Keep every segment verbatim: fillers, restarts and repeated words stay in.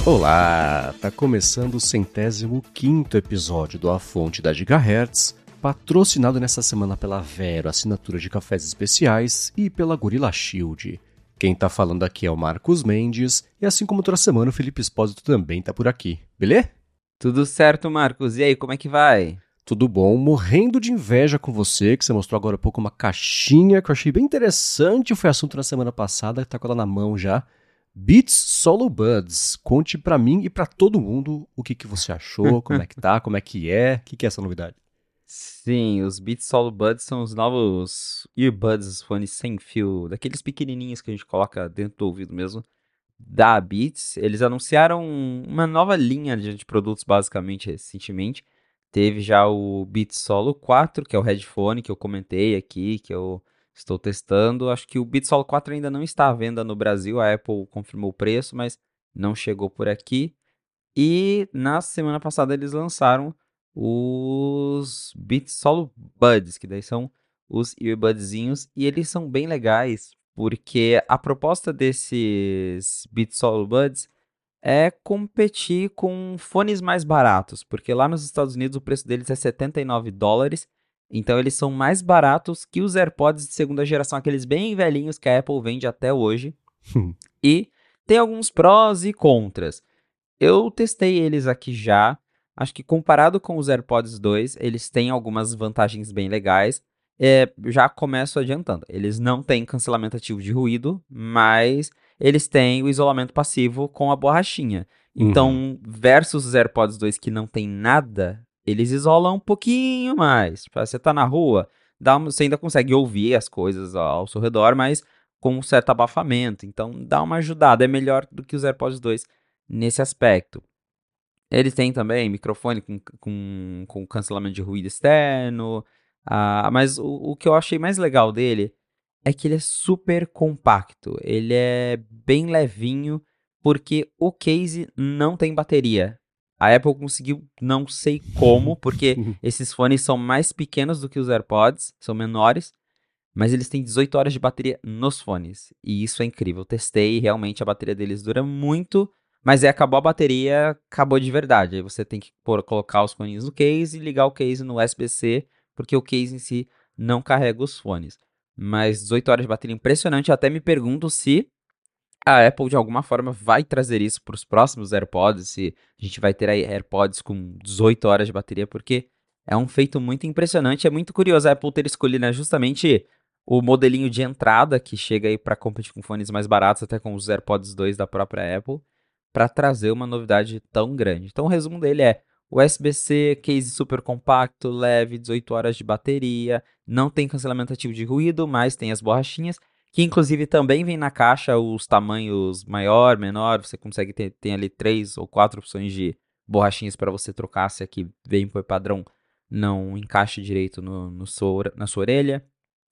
Olá, tá começando o centésimo quinto episódio do A Fonte da Gigahertz, patrocinado nessa semana pela Vero, assinatura de cafés especiais, e pela Gorilla Shield. Quem tá falando aqui é o Marcos Mendes, e assim como toda semana o Felipe Espósito também tá por aqui, beleza? Tudo certo, Marcos. E aí, como é que vai? Tudo bom, morrendo de inveja com você, que você mostrou agora há pouco uma caixinha que eu achei bem interessante, foi assunto na semana passada, tá com ela na mão já. Beats Solo Buds, conte pra mim e pra todo mundo o que, que você achou, como é que tá, como é que é, o que, que é essa novidade? Sim, os Beats Solo Buds são os novos earbuds, os fones sem fio, daqueles pequenininhos que a gente coloca dentro do ouvido mesmo, da Beats. Eles anunciaram uma nova linha de de produtos basicamente recentemente. Teve já o Beats Solo quatro, que é o headphone que eu comentei aqui, que eu estou testando. Acho que o Beats Solo quatro ainda não está à venda no Brasil, a Apple confirmou o preço, mas não chegou por aqui. E na semana passada eles lançaram os Beats Solo Buds, que daí são os earbudzinhos, e eles são bem legais, porque a proposta desses Beats Solo Buds é competir com fones mais baratos, porque lá nos Estados Unidos o preço deles é setenta e nove dólares, então eles são mais baratos que os AirPods de segunda geração, aqueles bem velhinhos que a Apple vende até hoje, e tem alguns prós e contras. Eu testei eles aqui já. Acho que comparado com os AirPods dois, eles têm algumas vantagens bem legais. É, já começo adiantando. Eles não têm cancelamento ativo de ruído, mas eles têm o isolamento passivo com a borrachinha. Uhum. Então, versus os AirPods dois que não tem nada, eles isolam um pouquinho mais. Tipo, você tá na rua, dá uma- você ainda consegue ouvir as coisas ao seu redor, mas com um certo abafamento. Então, dá uma ajudada. É melhor do que os AirPods dois nesse aspecto. Ele tem também microfone com, com, com cancelamento de ruído externo, ah, mas o, o que eu achei mais legal dele é que ele é super compacto, ele é bem levinho, porque o case não tem bateria. A Apple conseguiu, não sei como, porque esses fones são mais pequenos do que os AirPods, são menores, mas eles têm dezoito horas de bateria nos fones. E isso é incrível. Eu testei e realmente a bateria deles dura muito. Mas é, acabou a bateria, acabou de verdade. Aí você tem que pôr, colocar os fones no case e ligar o case no U S B-C, porque o case em si não carrega os fones. Mas dezoito horas de bateria impressionante. Eu até me pergunto se a Apple de alguma forma vai trazer isso para os próximos AirPods, se a gente vai ter aí AirPods com dezoito horas de bateria, porque é um feito muito impressionante. É muito curioso a Apple ter escolhido, né, justamente o modelinho de entrada que chega aí para competir com fones mais baratos, até com os AirPods dois da própria Apple, para trazer uma novidade tão grande. Então o resumo dele é U S B-C, case super compacto, leve, dezoito horas de bateria, não tem cancelamento ativo de ruído, mas tem as borrachinhas, que inclusive também vem na caixa os tamanhos maior, menor, você consegue ter tem ali três ou quatro opções de borrachinhas para você trocar se aqui vem por padrão não encaixa direito no, no sua, na sua orelha.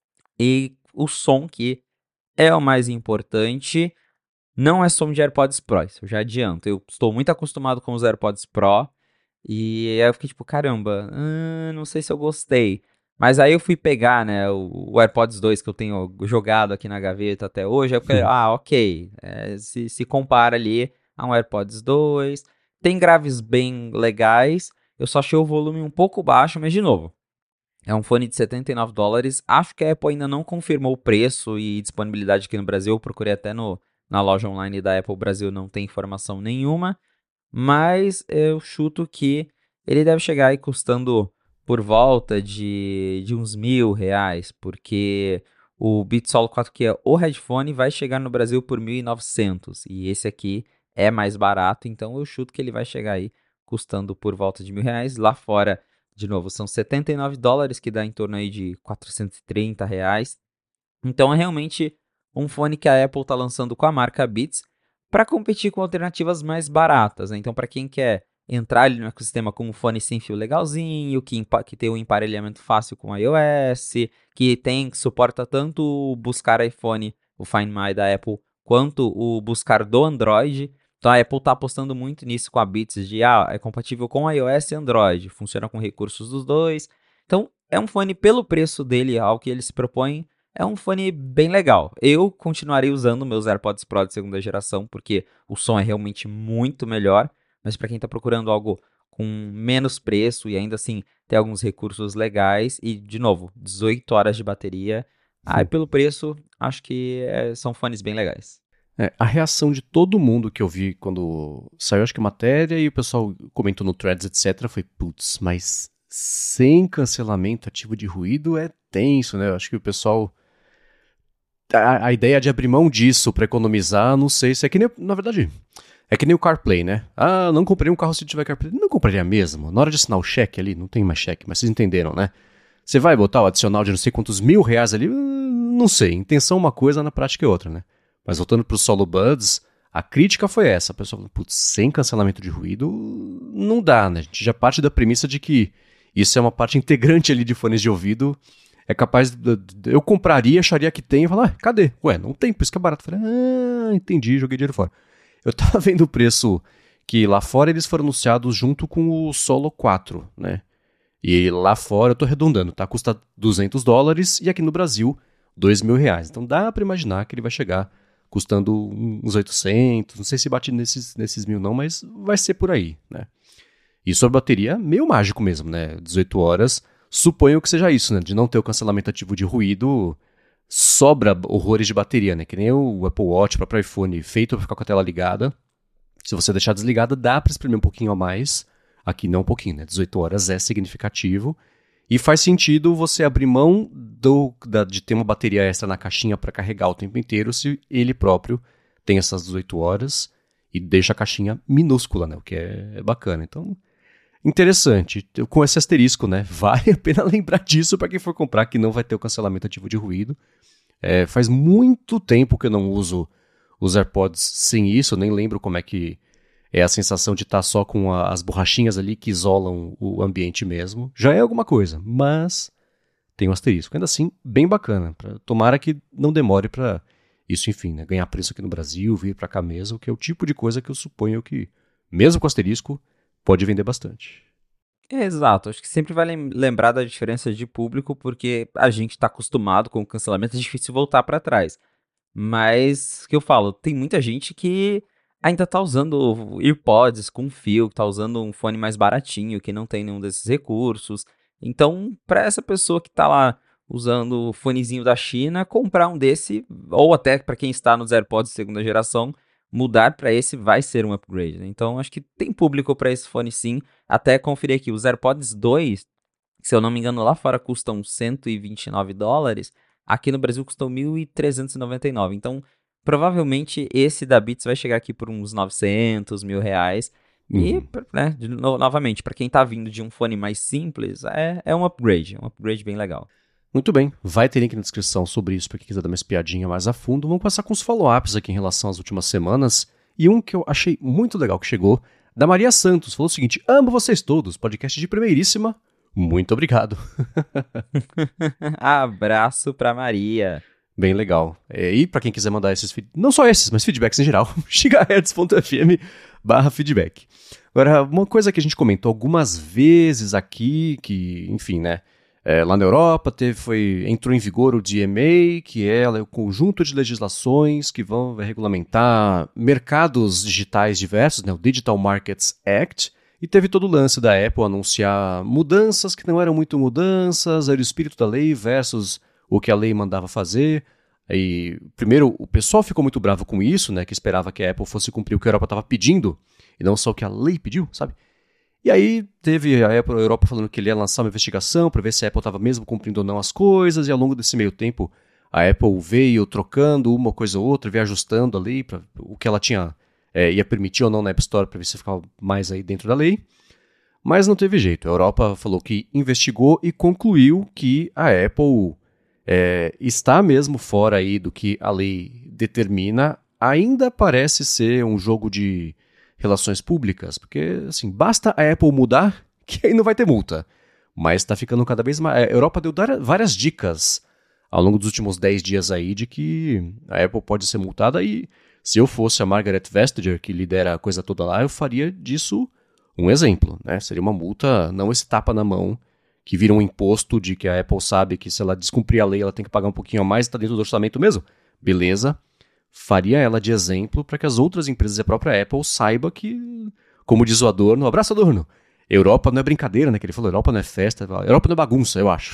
E o som, que é o mais importante, não é som de AirPods Pro, isso eu já adianto. Eu estou muito acostumado com os AirPods Pro e aí eu fiquei tipo, caramba, hum, não sei se eu gostei. Mas aí eu fui pegar, né, o, o AirPods dois que eu tenho jogado aqui na gaveta até hoje, aí eu falei, ah, ok, é, se, se compara ali a um AirPods dois, tem graves bem legais, eu só achei o volume um pouco baixo, mas de novo, é um fone de setenta e nove dólares. Acho que a Apple ainda não confirmou o preço e disponibilidade aqui no Brasil. Eu procurei até no, na loja online da Apple Brasil, não tem informação nenhuma. Mas eu chuto que ele deve chegar aí custando por volta de, de uns mil reais. Porque o Beats Solo quatro, que é o headphone, vai chegar no Brasil por mil e novecentos. E esse aqui é mais barato, então eu chuto que ele vai chegar aí custando por volta de mil reais. Lá fora, de novo, são setenta e nove dólares, que dá em torno aí de quatrocentos e trinta reais. Então é realmente um fone que a Apple está lançando com a marca Beats para competir com alternativas mais baratas, né? Então, para quem quer entrar ali no ecossistema com um fone sem fio legalzinho, que, que tem um emparelhamento fácil com iOS, que tem que suporta tanto o buscar iPhone, o Find My da Apple, quanto o buscar do Android. Então a Apple está apostando muito nisso com a Beats, de ah, é compatível com iOS e Android, funciona com recursos dos dois. Então é um fone pelo preço dele, ao que ele se propõe, é um fone bem legal. Eu continuarei usando meus AirPods Pro de segunda geração, porque o som é realmente muito melhor, mas para quem está procurando algo com menos preço e ainda assim ter alguns recursos legais, e de novo, dezoito horas de bateria, aí pelo preço, acho que é, são fones bem legais. É, a reação de todo mundo que eu vi quando saiu, acho que matéria, e o pessoal comentou no Threads, etcétera, foi, putz, mas sem cancelamento ativo de ruído é tenso, né? Eu acho que o pessoal... A, a ideia de abrir mão disso pra economizar, não sei se é que nem... Na verdade, é que nem o CarPlay, né? Ah, não comprei um carro se tiver CarPlay. Não compraria mesmo. Na hora de assinar o cheque ali, não tem mais cheque, mas vocês entenderam, né? Você vai botar o adicional de não sei quantos mil reais ali? Não sei. Intenção é uma coisa, na prática é outra, né? Mas voltando pro Solo Buds, a crítica foi essa. A pessoa falou, putz, sem cancelamento de ruído, não dá, né? A gente já parte da premissa de que isso é uma parte integrante ali de fones de ouvido. É capaz de... de eu compraria, acharia que tem, e falar, ah, cadê? Ué, não tem, por isso que é barato. Eu falei, ah, entendi, joguei dinheiro fora. Eu tava vendo o preço que lá fora eles foram anunciados junto com o Solo quatro, né? E lá fora, eu tô arredondando, tá? Custa duzentos dólares e aqui no Brasil, dois mil reais. Então dá pra imaginar que ele vai chegar custando uns oitocentos, não sei se bate nesses, nesses mil não, mas vai ser por aí, né? E sobre bateria, meio mágico mesmo, né? dezoito horas, suponho que seja isso, né? De não ter o cancelamento ativo de ruído, sobra horrores de bateria, né? Que nem o Apple Watch, o próprio iPhone, feito pra ficar com a tela ligada. Se você deixar desligada, dá pra exprimir um pouquinho a mais. Aqui não um pouquinho, né? dezoito horas é significativo. E faz sentido você abrir mão do, da, de ter uma bateria extra na caixinha para carregar o tempo inteiro se ele próprio tem essas dezoito horas e deixa a caixinha minúscula, né? O que é, é bacana. Então, interessante. Com esse asterisco, né? Vale a pena lembrar disso para quem for comprar, que não vai ter o cancelamento ativo de ruído. É, faz muito tempo que eu não uso os AirPods sem isso, nem lembro como é que é a sensação de estar só com a, as borrachinhas ali que isolam o ambiente mesmo. Já é alguma coisa, mas tem um asterisco. Ainda assim, bem bacana. Pra, tomara que não demore para isso, enfim, né, ganhar preço aqui no Brasil, vir para cá mesmo, que é o tipo de coisa que eu suponho que, mesmo com asterisco, pode vender bastante. Exato, acho que sempre vai lembrar da diferença de público, porque a gente está acostumado com o cancelamento, é difícil voltar para trás. Mas, o que eu falo, tem muita gente que ainda tá usando AirPods com fio, que tá usando um fone mais baratinho, que não tem nenhum desses recursos. Então, para essa pessoa que tá lá usando o fonezinho da China, comprar um desse, ou até para quem está nos AirPods de segunda geração, mudar para esse vai ser um upgrade, né? Então, acho que tem público para esse fone sim. Até conferir aqui, os AirPods dois, se eu não me engano, lá fora custam cento e vinte e nove dólares, aqui no Brasil custam mil trezentos e noventa e nove. Então, provavelmente esse da Beats vai chegar aqui por uns novecentos, mil reais. E, Uhum. né, de no- novamente, para quem tá vindo de um fone mais simples, é, é um upgrade, um upgrade bem legal. Muito bem, vai ter link na descrição sobre isso para quem quiser dar uma espiadinha mais a fundo. Vamos passar com os follow-ups aqui em relação às últimas semanas. E um que eu achei muito legal que chegou, da Maria Santos, falou o seguinte: amo vocês todos, podcast de primeiríssima. Muito obrigado. Abraço pra Maria. Bem legal. É, e para quem quiser mandar esses, feed- não só esses, mas feedbacks em geral, gigahertz.fm barra feedback. Agora, uma coisa que a gente comentou algumas vezes aqui, que, enfim, né, é, lá na Europa teve, foi, entrou em vigor o D M A, que é o conjunto de legislações que vão regulamentar mercados digitais diversos, né, o Digital Markets Act, e teve todo o lance da Apple anunciar mudanças que não eram muito mudanças, era o espírito da lei versus o que a lei mandava fazer. E, primeiro, o pessoal ficou muito bravo com isso, né, que esperava que a Apple fosse cumprir o que a Europa estava pedindo, e não só o que a lei pediu, sabe? E aí teve a Apple, a Europa falando que ele ia lançar uma investigação para ver se a Apple estava mesmo cumprindo ou não as coisas, e ao longo desse meio tempo a Apple veio trocando uma coisa ou outra, veio ajustando ali para o que ela tinha, é, ia permitir ou não na App Store para ver se ficava mais aí dentro da lei. Mas não teve jeito, a Europa falou que investigou e concluiu que a Apple é, está mesmo fora aí do que a lei determina. Ainda parece ser um jogo de relações públicas, porque assim, basta a Apple mudar que aí não vai ter multa. Mas está ficando cada vez mais... A Europa deu várias dicas ao longo dos últimos dez dias aí de que a Apple pode ser multada, e se eu fosse a Margaret Vestager, que lidera a coisa toda lá, eu faria disso um exemplo, né? Seria uma multa, não esse tapa na mão que vira um imposto de que a Apple sabe que se ela descumprir a lei, ela tem que pagar um pouquinho a mais, está dentro do orçamento mesmo. Beleza. Faria ela de exemplo para que as outras empresas e a própria Apple saiba que, como diz o Adorno, abraço Adorno, Europa não é brincadeira, né? Que ele falou, Europa não é festa, Europa não é bagunça, eu acho.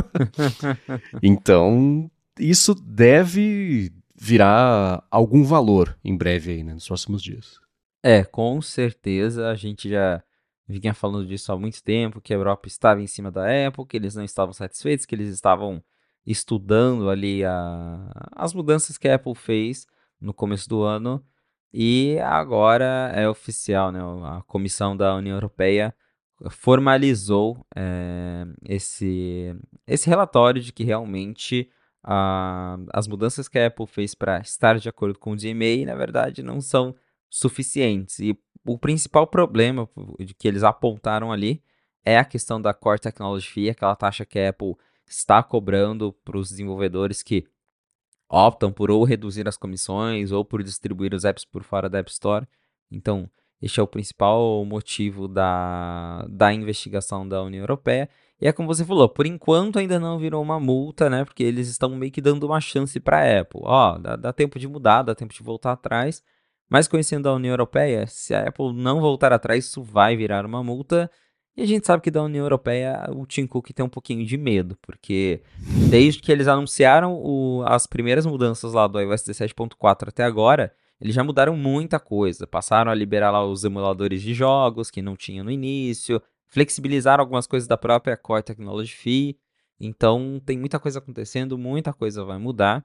Então, isso deve virar algum valor em breve aí, né? Nos próximos dias. É, com certeza, a gente já vinha falando disso há muito tempo, que a Europa estava em cima da Apple, que eles não estavam satisfeitos, que eles estavam estudando ali a, as mudanças que a Apple fez no começo do ano, e agora é oficial, né? A Comissão da União Europeia formalizou é, esse, esse relatório de que realmente a, as mudanças que a Apple fez para estar de acordo com o D M A, na verdade, não são suficientes. E o principal problema de que eles apontaram ali é a questão da Core Technology Fee, aquela taxa que a Apple está cobrando para os desenvolvedores que optam por ou reduzir as comissões ou por distribuir os apps por fora da App Store. Então, este é o principal motivo da, da investigação da União Europeia. E é como você falou, por enquanto ainda não virou uma multa, né? Porque eles estão meio que dando uma chance para a Apple. Ó, dá, dá tempo de mudar, dá tempo de voltar atrás. Mas conhecendo a União Europeia, se a Apple não voltar atrás, isso vai virar uma multa. E a gente sabe que da União Europeia o Tim Cook tem um pouquinho de medo, porque desde que eles anunciaram o, as primeiras mudanças lá do iOS dezessete ponto quatro até agora, eles já mudaram muita coisa. Passaram a liberar lá os emuladores de jogos que não tinha no início, flexibilizaram algumas coisas da própria Core Technology Fee. Então tem muita coisa acontecendo, muita coisa vai mudar.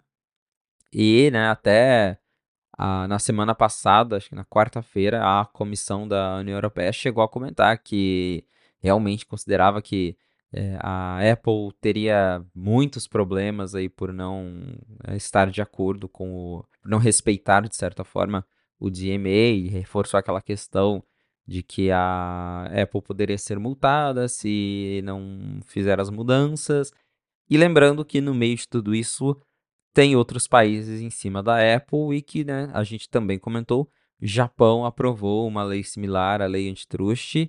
E, né, até a, na semana passada, acho que na quarta-feira, a comissão da União Europeia chegou a comentar que realmente considerava que é, a Apple teria muitos problemas aí por não é, estar de acordo com o... por não respeitar, de certa forma, o D M A, e reforçou aquela questão de que a Apple poderia ser multada se não fizer as mudanças. E lembrando que no meio de tudo isso tem outros países em cima da Apple e que, né, a gente também comentou, Japão aprovou uma lei similar à lei antitrust,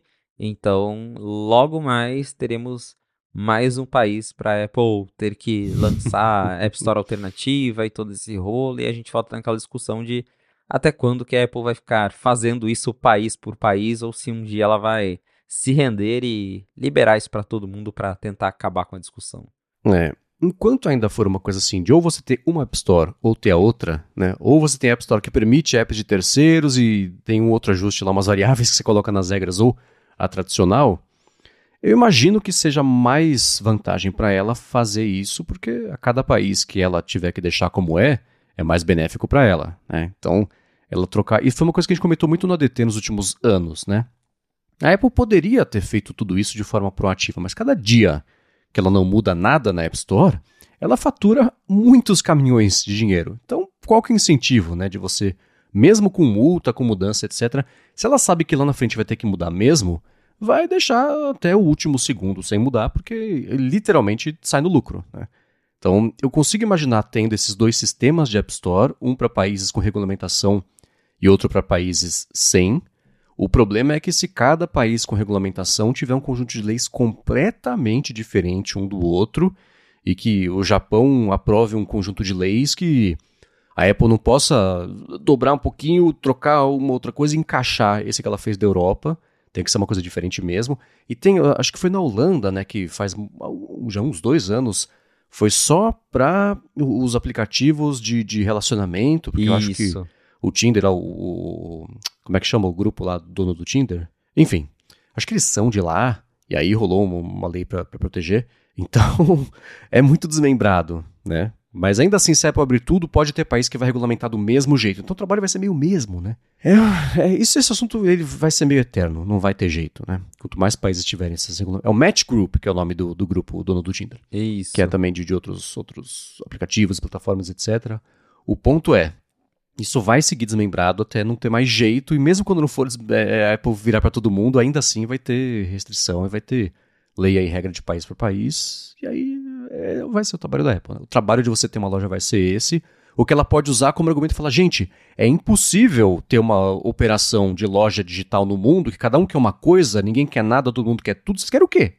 então logo mais teremos mais um país para a Apple ter que lançar App Store alternativa e todo esse rolo, e a gente volta naquela discussão de até quando que a Apple vai ficar fazendo isso país por país, ou se um dia ela vai se render e liberar isso para todo mundo para tentar acabar com a discussão. É, enquanto ainda for uma coisa assim, de ou você ter uma App Store ou ter a outra, né? Ou você tem App Store que permite apps de terceiros e tem um outro ajuste lá, umas variáveis que você coloca nas regras, ou a tradicional, eu imagino que seja mais vantagem para ela fazer isso, porque a cada país que ela tiver que deixar como é, é mais benéfico para ela, né? Então, ela trocar... E foi uma coisa que a gente comentou muito no A D T nos últimos anos, né? A Apple poderia ter feito tudo isso de forma proativa, mas cada dia que ela não muda nada na App Store, ela fatura muitos caminhões de dinheiro. Então, qual que é o incentivo, né, de você, mesmo com multa, com mudança, etcétera, se ela sabe que lá na frente vai ter que mudar mesmo, vai deixar até o último segundo sem mudar, porque literalmente sai no lucro, né? Então, eu consigo imaginar tendo esses dois sistemas de App Store, um para países com regulamentação e outro para países sem. O problema é que se cada país com regulamentação tiver um conjunto de leis completamente diferente um do outro e que o Japão aprove um conjunto de leis que a Apple não possa dobrar um pouquinho, trocar uma outra coisa e encaixar esse que ela fez da Europa, tem que ser uma coisa diferente mesmo. E tem, acho que foi na Holanda, né, que faz já uns dois anos, foi só para os aplicativos de, de relacionamento, porque Isso. eu acho que o Tinder, o, o, como é que chama o grupo lá, dono do Tinder? Enfim, acho que eles são de lá, e aí rolou uma, uma lei para proteger. Então, é muito desmembrado, né? Mas ainda assim, se a Apple abrir tudo, pode ter país que vai regulamentar do mesmo jeito. Então o trabalho vai ser meio mesmo, né? É, é, isso, esse assunto ele vai ser meio eterno, não vai ter jeito, né? Quanto mais países tiverem essas regulamentações. É o Match Group, que é o nome do, do grupo, o dono do Tinder. Isso. Que é também de, de outros, outros aplicativos, plataformas, etcétera. O ponto é, isso vai seguir desmembrado até não ter mais jeito, e mesmo quando não for é, a Apple virar para todo mundo, ainda assim vai ter restrição e vai ter lei e regra de país por país, e aí é, vai ser o trabalho da Apple, né? O trabalho de você ter uma loja vai ser esse. O que ela pode usar como argumento é falar, gente, é impossível ter uma operação de loja digital no mundo, que cada um quer uma coisa, ninguém quer nada, todo mundo quer tudo, vocês querem o quê?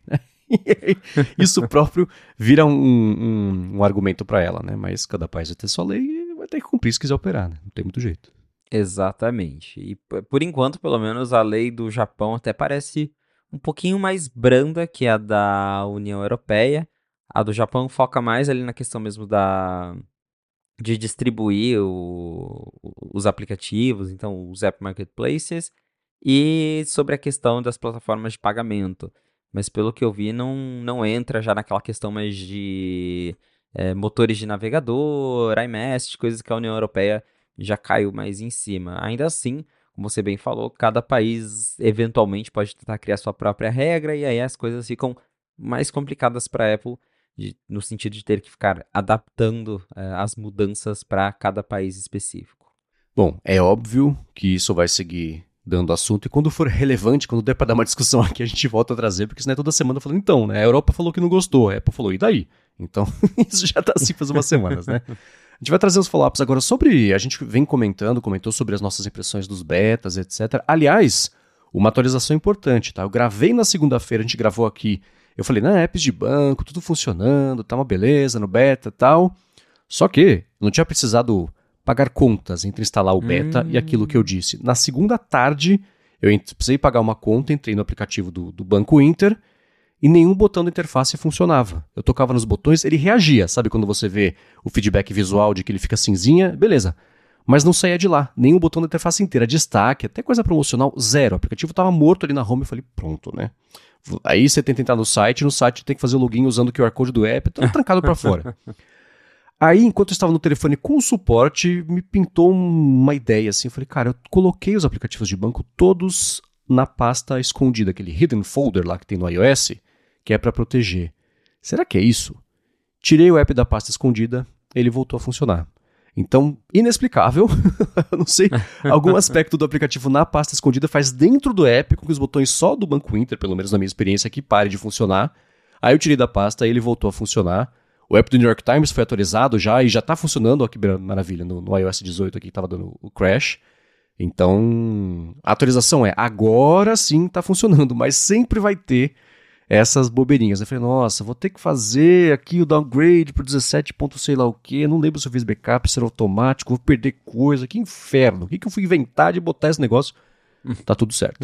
Isso próprio vira um, um, um argumento para ela, né? Mas cada país vai ter sua lei e vai ter que cumprir se quiser operar, né? Não tem muito jeito. Exatamente. E por enquanto, pelo menos, a lei do Japão até parece um pouquinho mais branda que a da União Europeia. A do Japão foca mais ali na questão mesmo da de distribuir o- os aplicativos, então os app marketplaces, e sobre a questão das plataformas de pagamento. Mas pelo que eu vi, não, não entra já naquela questão mais de eh, motores de navegador, iMessage, coisas que a União Europeia já caiu mais em cima. Ainda assim, como você bem falou, cada país eventualmente pode tentar criar sua própria regra, e aí as coisas ficam mais complicadas para a Apple de- no sentido de ter que ficar adaptando eh, as mudanças para cada país específico. Bom, é óbvio que isso vai seguir dando assunto, e quando for relevante, quando der pra dar uma discussão aqui, a gente volta a trazer, porque senão é toda semana falando, então, né? A Europa falou que não gostou, a Apple falou, e daí? Então, isso já tá assim faz umas semanas, né? A gente vai trazer os follow-ups agora sobre. A gente vem comentando, comentou sobre as nossas impressões dos betas, etcétera. Aliás, uma atualização importante, tá? Eu gravei na segunda-feira, a gente gravou aqui. Eu falei, na apps de banco, tudo funcionando, tá uma beleza no beta e tal. Só que não tinha precisado pagar contas entre instalar o beta Hum. e aquilo que eu disse. Na segunda tarde, eu ent- precisei pagar uma conta, entrei no aplicativo do, do Banco Inter e nenhum botão da interface funcionava. Eu tocava nos botões, ele reagia. Sabe quando você vê o feedback visual de que ele fica cinzinha? Beleza. Mas não saía de lá. Nenhum botão da interface inteira. Destaque, até coisa promocional, zero. O aplicativo estava morto ali na home. Eu falei, pronto, né? Aí você tenta entrar no site, no site tem que fazer o login usando o Q R Code do app, tudo trancado para fora. Aí, enquanto eu estava no telefone com o suporte, me pintou uma ideia assim. Eu falei, cara, eu coloquei os aplicativos de banco todos na pasta escondida, aquele hidden folder lá que tem no iOS, que é para proteger. Será que é isso? Tirei o app da pasta escondida, ele voltou a funcionar. Então, inexplicável, eu não sei, algum aspecto do aplicativo na pasta escondida faz dentro do app com que os botões só do Banco Inter, pelo menos na minha experiência aqui, pare de funcionar. Aí eu tirei da pasta e ele voltou a funcionar. O app do New York Times foi atualizado já e já está funcionando, ó, que maravilha, no, no iOS dezoito aqui que estava dando o crash. Então, a atualização é, agora sim está funcionando, mas sempre vai ter essas bobeirinhas. Eu falei, nossa, vou ter que fazer aqui o downgrade pro dezessete ponto sei lá o que, não lembro se eu fiz backup, se era automático, vou perder coisa, que inferno, o que, que eu fui inventar de botar esse negócio? Tá tudo certo.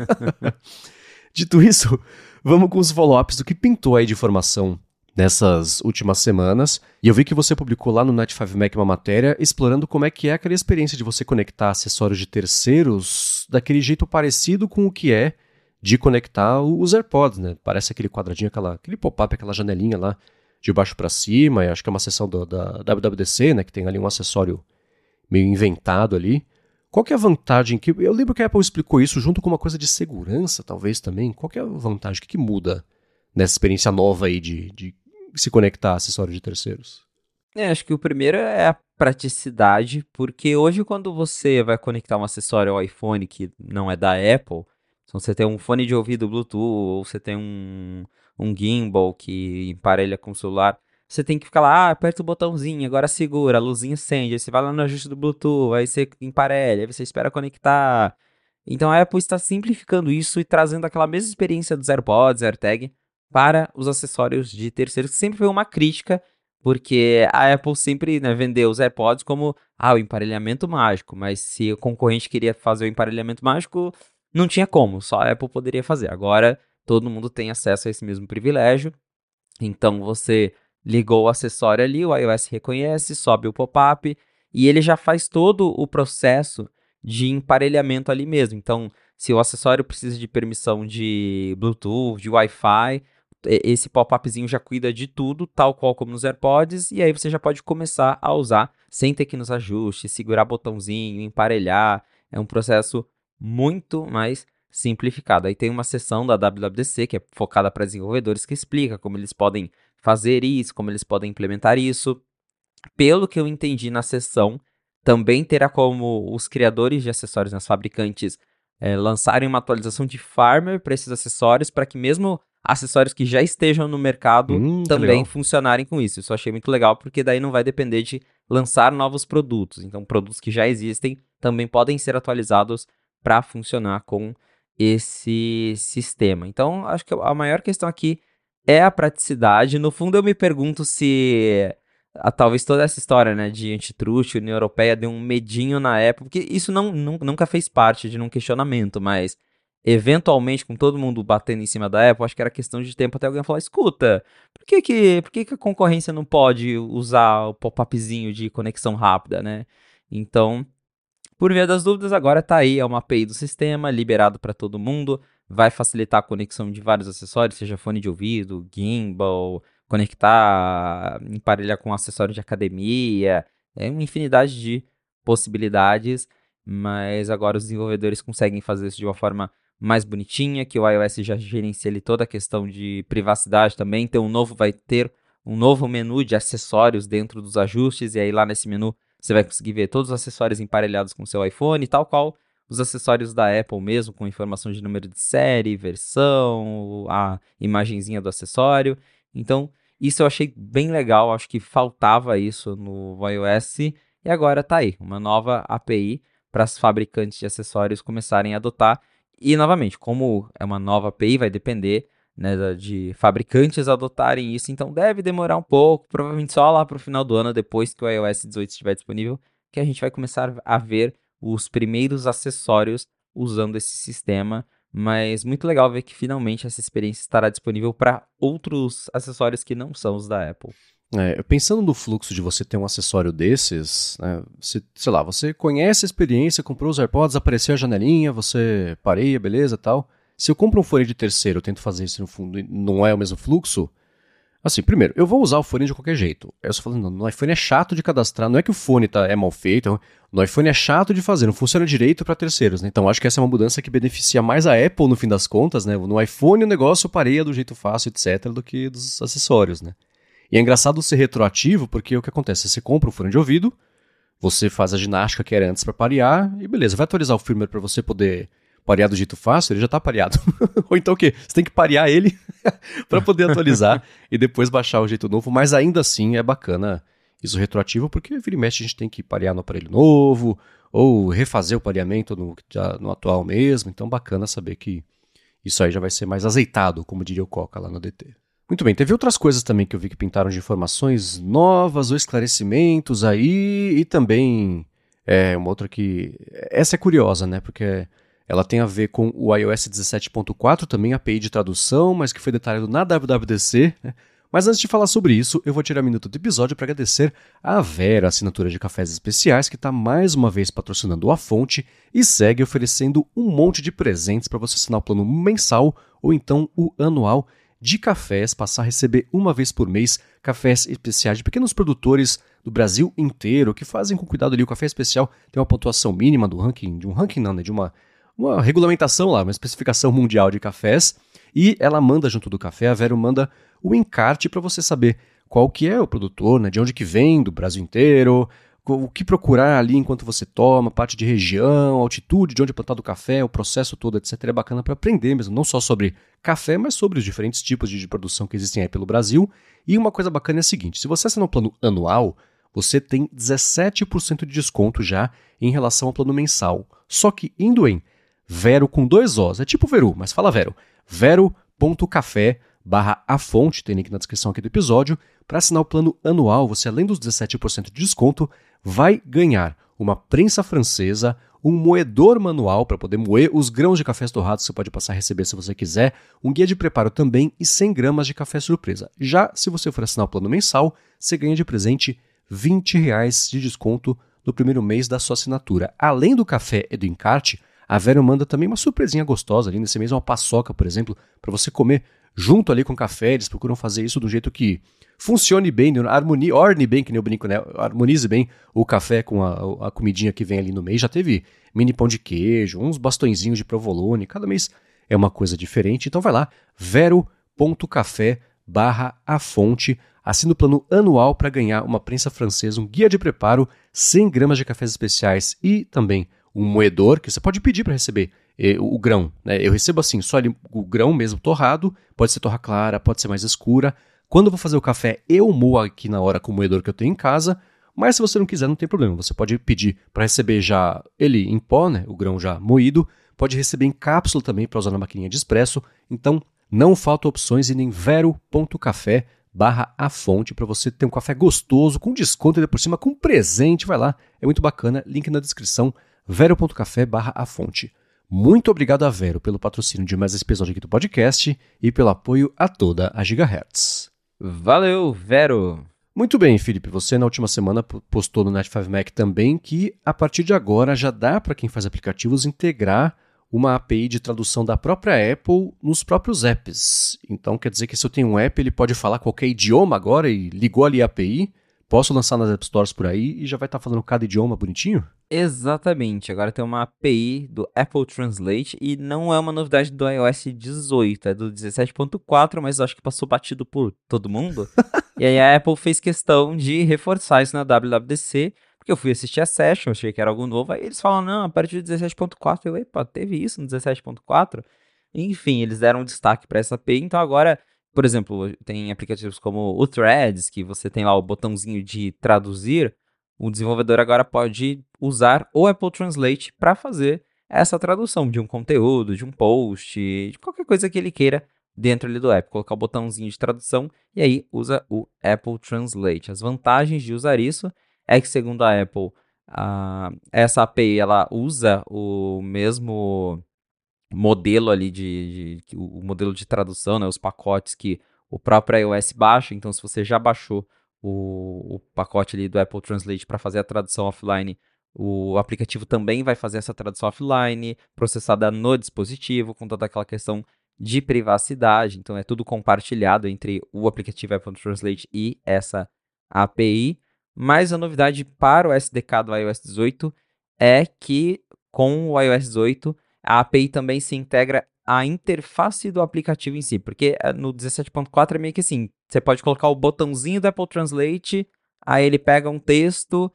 Dito isso, vamos com os follow-ups do que pintou aí de informação nessas últimas semanas. E eu vi que você publicou lá no Night cinco Mac uma matéria explorando como é que é aquela experiência de você conectar acessórios de terceiros daquele jeito parecido com o que é de conectar os AirPods, né? Parece aquele quadradinho, aquela, aquele pop-up, aquela janelinha lá de baixo para cima. Eu acho que é uma seção do, da W W D C, né? Que tem ali um acessório meio inventado ali. Qual que é a vantagem? Que eu lembro que a Apple explicou isso junto com uma coisa de segurança, talvez também. Qual que é a vantagem? O que, que muda nessa experiência nova aí de, de se conectar a acessórios de terceiros? É, acho que o primeiro é a praticidade, porque hoje quando você vai conectar um acessório ao iPhone que não é da Apple, se você tem um fone de ouvido Bluetooth ou você tem um, um gimbal que emparelha com o celular, você tem que ficar lá, ah, aperta o botãozinho, agora segura, a luzinha acende, aí você vai lá no ajuste do Bluetooth, aí você emparelha, aí você espera conectar. Então a Apple está simplificando isso e trazendo aquela mesma experiência dos AirPods, AirTag, para os acessórios de terceiros, que sempre foi uma crítica, porque a Apple sempre, né, vendeu os AirPods como ah, o emparelhamento mágico, mas se o concorrente queria fazer o emparelhamento mágico, não tinha como, só a Apple poderia fazer. Agora todo mundo tem acesso a esse mesmo privilégio, então você ligou o acessório ali, o iOS reconhece, sobe o pop-up e ele já faz todo o processo de emparelhamento ali mesmo. Então, se o acessório precisa de permissão de Bluetooth, de Wi-Fi, esse pop-upzinho já cuida de tudo, tal qual como nos AirPods, e aí você já pode começar a usar sem ter que ir nos ajustes, segurar botãozinho, emparelhar. É um processo muito mais simplificado. Aí tem uma seção da W W D C que é focada para desenvolvedores que explica como eles podem fazer isso, como eles podem implementar isso. Pelo que eu entendi na sessão, também terá como os criadores de acessórios, nas fabricantes, é, lançarem uma atualização de firmware para esses acessórios, para que mesmo acessórios que já estejam no mercado Hum, também funcionarem com isso. Isso eu achei muito legal, porque daí não vai depender de lançar novos produtos. Então, produtos que já existem também podem ser atualizados para funcionar com esse sistema. Então, acho que a maior questão aqui é a praticidade. No fundo, eu me pergunto se a, talvez toda essa história, né, de antitruste, União Europeia, deu um medinho na época, porque isso não, não, nunca fez parte de um questionamento, mas eventualmente, com todo mundo batendo em cima da Apple, acho que era questão de tempo até alguém falar, escuta, por que que, por que que a concorrência não pode usar o pop-upzinho de conexão rápida, né? Então, por via das dúvidas, agora tá aí, é uma A P I do sistema, liberado para todo mundo, vai facilitar a conexão de vários acessórios, seja fone de ouvido, gimbal, conectar, emparelhar com acessórios de academia, é uma infinidade de possibilidades, mas agora os desenvolvedores conseguem fazer isso de uma forma mais bonitinha, que o iOS já gerencia ali toda a questão de privacidade também, então um novo vai ter um novo menu de acessórios dentro dos ajustes, e aí lá nesse menu você vai conseguir ver todos os acessórios emparelhados com o seu iPhone, tal qual os acessórios da Apple mesmo, com informação de número de série, versão, a imagenzinha do acessório. Então, isso eu achei bem legal, acho que faltava isso no iOS, e agora tá aí, uma nova A P I para os fabricantes de acessórios começarem a adotar. E, novamente, como é uma nova A P I, vai depender, né, de fabricantes adotarem isso, então deve demorar um pouco, provavelmente só lá para o final do ano, depois que o iOS dezoito estiver disponível, que a gente vai começar a ver os primeiros acessórios usando esse sistema, mas muito legal ver que finalmente essa experiência estará disponível para outros acessórios que não são os da Apple. É, pensando no fluxo de você ter um acessório desses, né, você, sei lá, você conhece a experiência, comprou os AirPods, apareceu a janelinha, você pareia, beleza, tal. Se eu compro um fone de terceiro, eu tento fazer isso no fundo e não é o mesmo fluxo, assim, primeiro, eu vou usar o fone de qualquer jeito. Eu só falando, no iPhone é chato de cadastrar, não é que o fone tá, é mal feito, no iPhone é chato de fazer, não funciona direito para terceiros, né? Então acho que essa é uma mudança que beneficia mais a Apple no fim das contas, né? No iPhone o negócio pareia do jeito fácil, etcétera, do que dos acessórios, né? E é engraçado ser retroativo, porque o que acontece? Você compra um fone de ouvido, você faz a ginástica que era antes para parear, e beleza, vai atualizar o firmware para você poder parear do jeito fácil, ele já tá pareado. Ou então o quê? Você tem que parear ele para poder atualizar e depois baixar o jeito novo, mas ainda assim é bacana isso retroativo, porque vira e mexe a gente tem que parear no aparelho novo, ou refazer o pareamento no, no atual mesmo, então bacana saber que isso aí já vai ser mais azeitado, como diria o Coca lá no D T. Muito bem, teve outras coisas também que eu vi que pintaram de informações novas ou esclarecimentos aí, e também é, uma outra que... Essa é curiosa, né, porque ela tem a ver com o iOS dezessete ponto quatro, também a API de tradução, mas que foi detalhado na W W D C, né? Mas antes de falar sobre isso, eu vou tirar um minuto do episódio para agradecer a Vera, assinatura de cafés especiais, que está mais uma vez patrocinando a fonte e segue oferecendo um monte de presentes para você assinar o plano mensal ou então o anual de cafés, passar a receber uma vez por mês cafés especiais de pequenos produtores do Brasil inteiro, que fazem com cuidado ali. O café especial tem uma pontuação mínima do ranking, de um ranking não, né, de uma, uma regulamentação lá, uma especificação mundial de cafés, e ela manda junto do café, a Vera manda o encarte para você saber qual que é o produtor, né, de onde que vem, do Brasil inteiro, o que procurar ali enquanto você toma, parte de região, altitude, de onde é plantado o café, o processo todo, etcétera. É bacana para aprender mesmo, não só sobre café, mas sobre os diferentes tipos de produção que existem aí pelo Brasil. E uma coisa bacana é a seguinte, se você assinar um plano anual, você tem dezessete por cento de desconto já em relação ao plano mensal. Só que indo em Vero com dois Os, é tipo Veru, mas fala Vero, vero.café barra a fonte, tem link na descrição aqui do episódio. Para assinar o plano anual, você além dos dezessete por cento de desconto, vai ganhar uma prensa francesa, um moedor manual para poder moer os grãos de cafés torrados que você pode passar a receber se você quiser, um guia de preparo também e cem gramas de café surpresa. Já se você for assinar o plano mensal, você ganha de presente vinte reais de desconto no primeiro mês da sua assinatura. Além do café e do encarte, a Vera manda também uma surpresinha gostosa ali nesse mês, uma paçoca, por exemplo, para você comer junto ali com o café. Eles procuram fazer isso do jeito que funcione bem, harmonie, orne bem, que nem eu brinco, né? Harmonize bem o café com a, a comidinha que vem ali no mês. Já teve mini pão de queijo, uns bastõezinhos de provolone, cada mês é uma coisa diferente. Então vai lá, vero.café barra a fonte, assina o plano anual para ganhar uma prensa francesa, um guia de preparo, cem gramas de cafés especiais e também um moedor, que você pode pedir para receber eh, o, o grão, né? Eu recebo assim, só ali, o grão mesmo torrado, pode ser torra clara, pode ser mais escura. Quando eu vou fazer o café, eu moo aqui na hora com o moedor que eu tenho em casa, mas se você não quiser, não tem problema. Você pode pedir para receber já ele em pó, né? O grão já moído, pode receber em cápsula também para usar na maquininha de expresso. Então, Não faltam opções e nem vero ponto café barra a fonte para você ter um café gostoso, com desconto e por cima com presente. Vai lá, é muito bacana. Link na descrição, vero ponto café barra a fonte. Muito obrigado a Vero pelo patrocínio de mais esse episódio aqui do podcast e pelo apoio a toda a Gigahertz. Valeu, Vero! Muito bem, Felipe, você na última semana postou no Net cinco Mac também que a partir de agora já dá para quem faz aplicativos integrar uma A P I de tradução da própria Apple nos próprios apps. Então quer dizer que se eu tenho um app, ele pode falar qualquer idioma agora e ligou ali a A P I, posso lançar nas App Stores por aí e já vai estar tá falando cada idioma bonitinho? Exatamente, agora tem uma A P I do Apple Translate e não é uma novidade do i O S dezoito, é do dezessete ponto quatro, mas eu acho que passou batido por todo mundo. E aí a Apple fez questão de reforçar isso na W W D C, porque eu fui assistir a Session, achei que era algo novo, aí eles falam, não, a partir do dezessete ponto quatro, eu, epa, teve isso no dezessete ponto quatro? Enfim, eles deram um destaque para essa A P I, então agora, por exemplo, tem aplicativos como o Threads, que você tem lá o botãozinho de traduzir, o desenvolvedor agora pode usar o Apple Translate para fazer essa tradução de um conteúdo, de um post, de qualquer coisa que ele queira dentro ali do app. Colocar o botãozinho de tradução e aí usa o Apple Translate. As vantagens de usar isso é que, segundo a Apple, a, essa A P I ela usa o mesmo modelo ali de, de o modelo de tradução, né, os pacotes que o próprio iOS baixa. Então, se você já baixou o, o pacote ali do Apple Translate para fazer a tradução offline, o aplicativo também vai fazer essa tradução offline, processada no dispositivo, com toda aquela questão de privacidade. Então, é tudo compartilhado entre o aplicativo Apple Translate e essa A P I. Mas a novidade para o S D K do i O S dezoito é que, com o i O S dezoito, a A P I também se integra à interface do aplicativo em si, porque no dezessete ponto quatro é meio que assim, você pode colocar o botãozinho do Apple Translate, aí ele pega um texto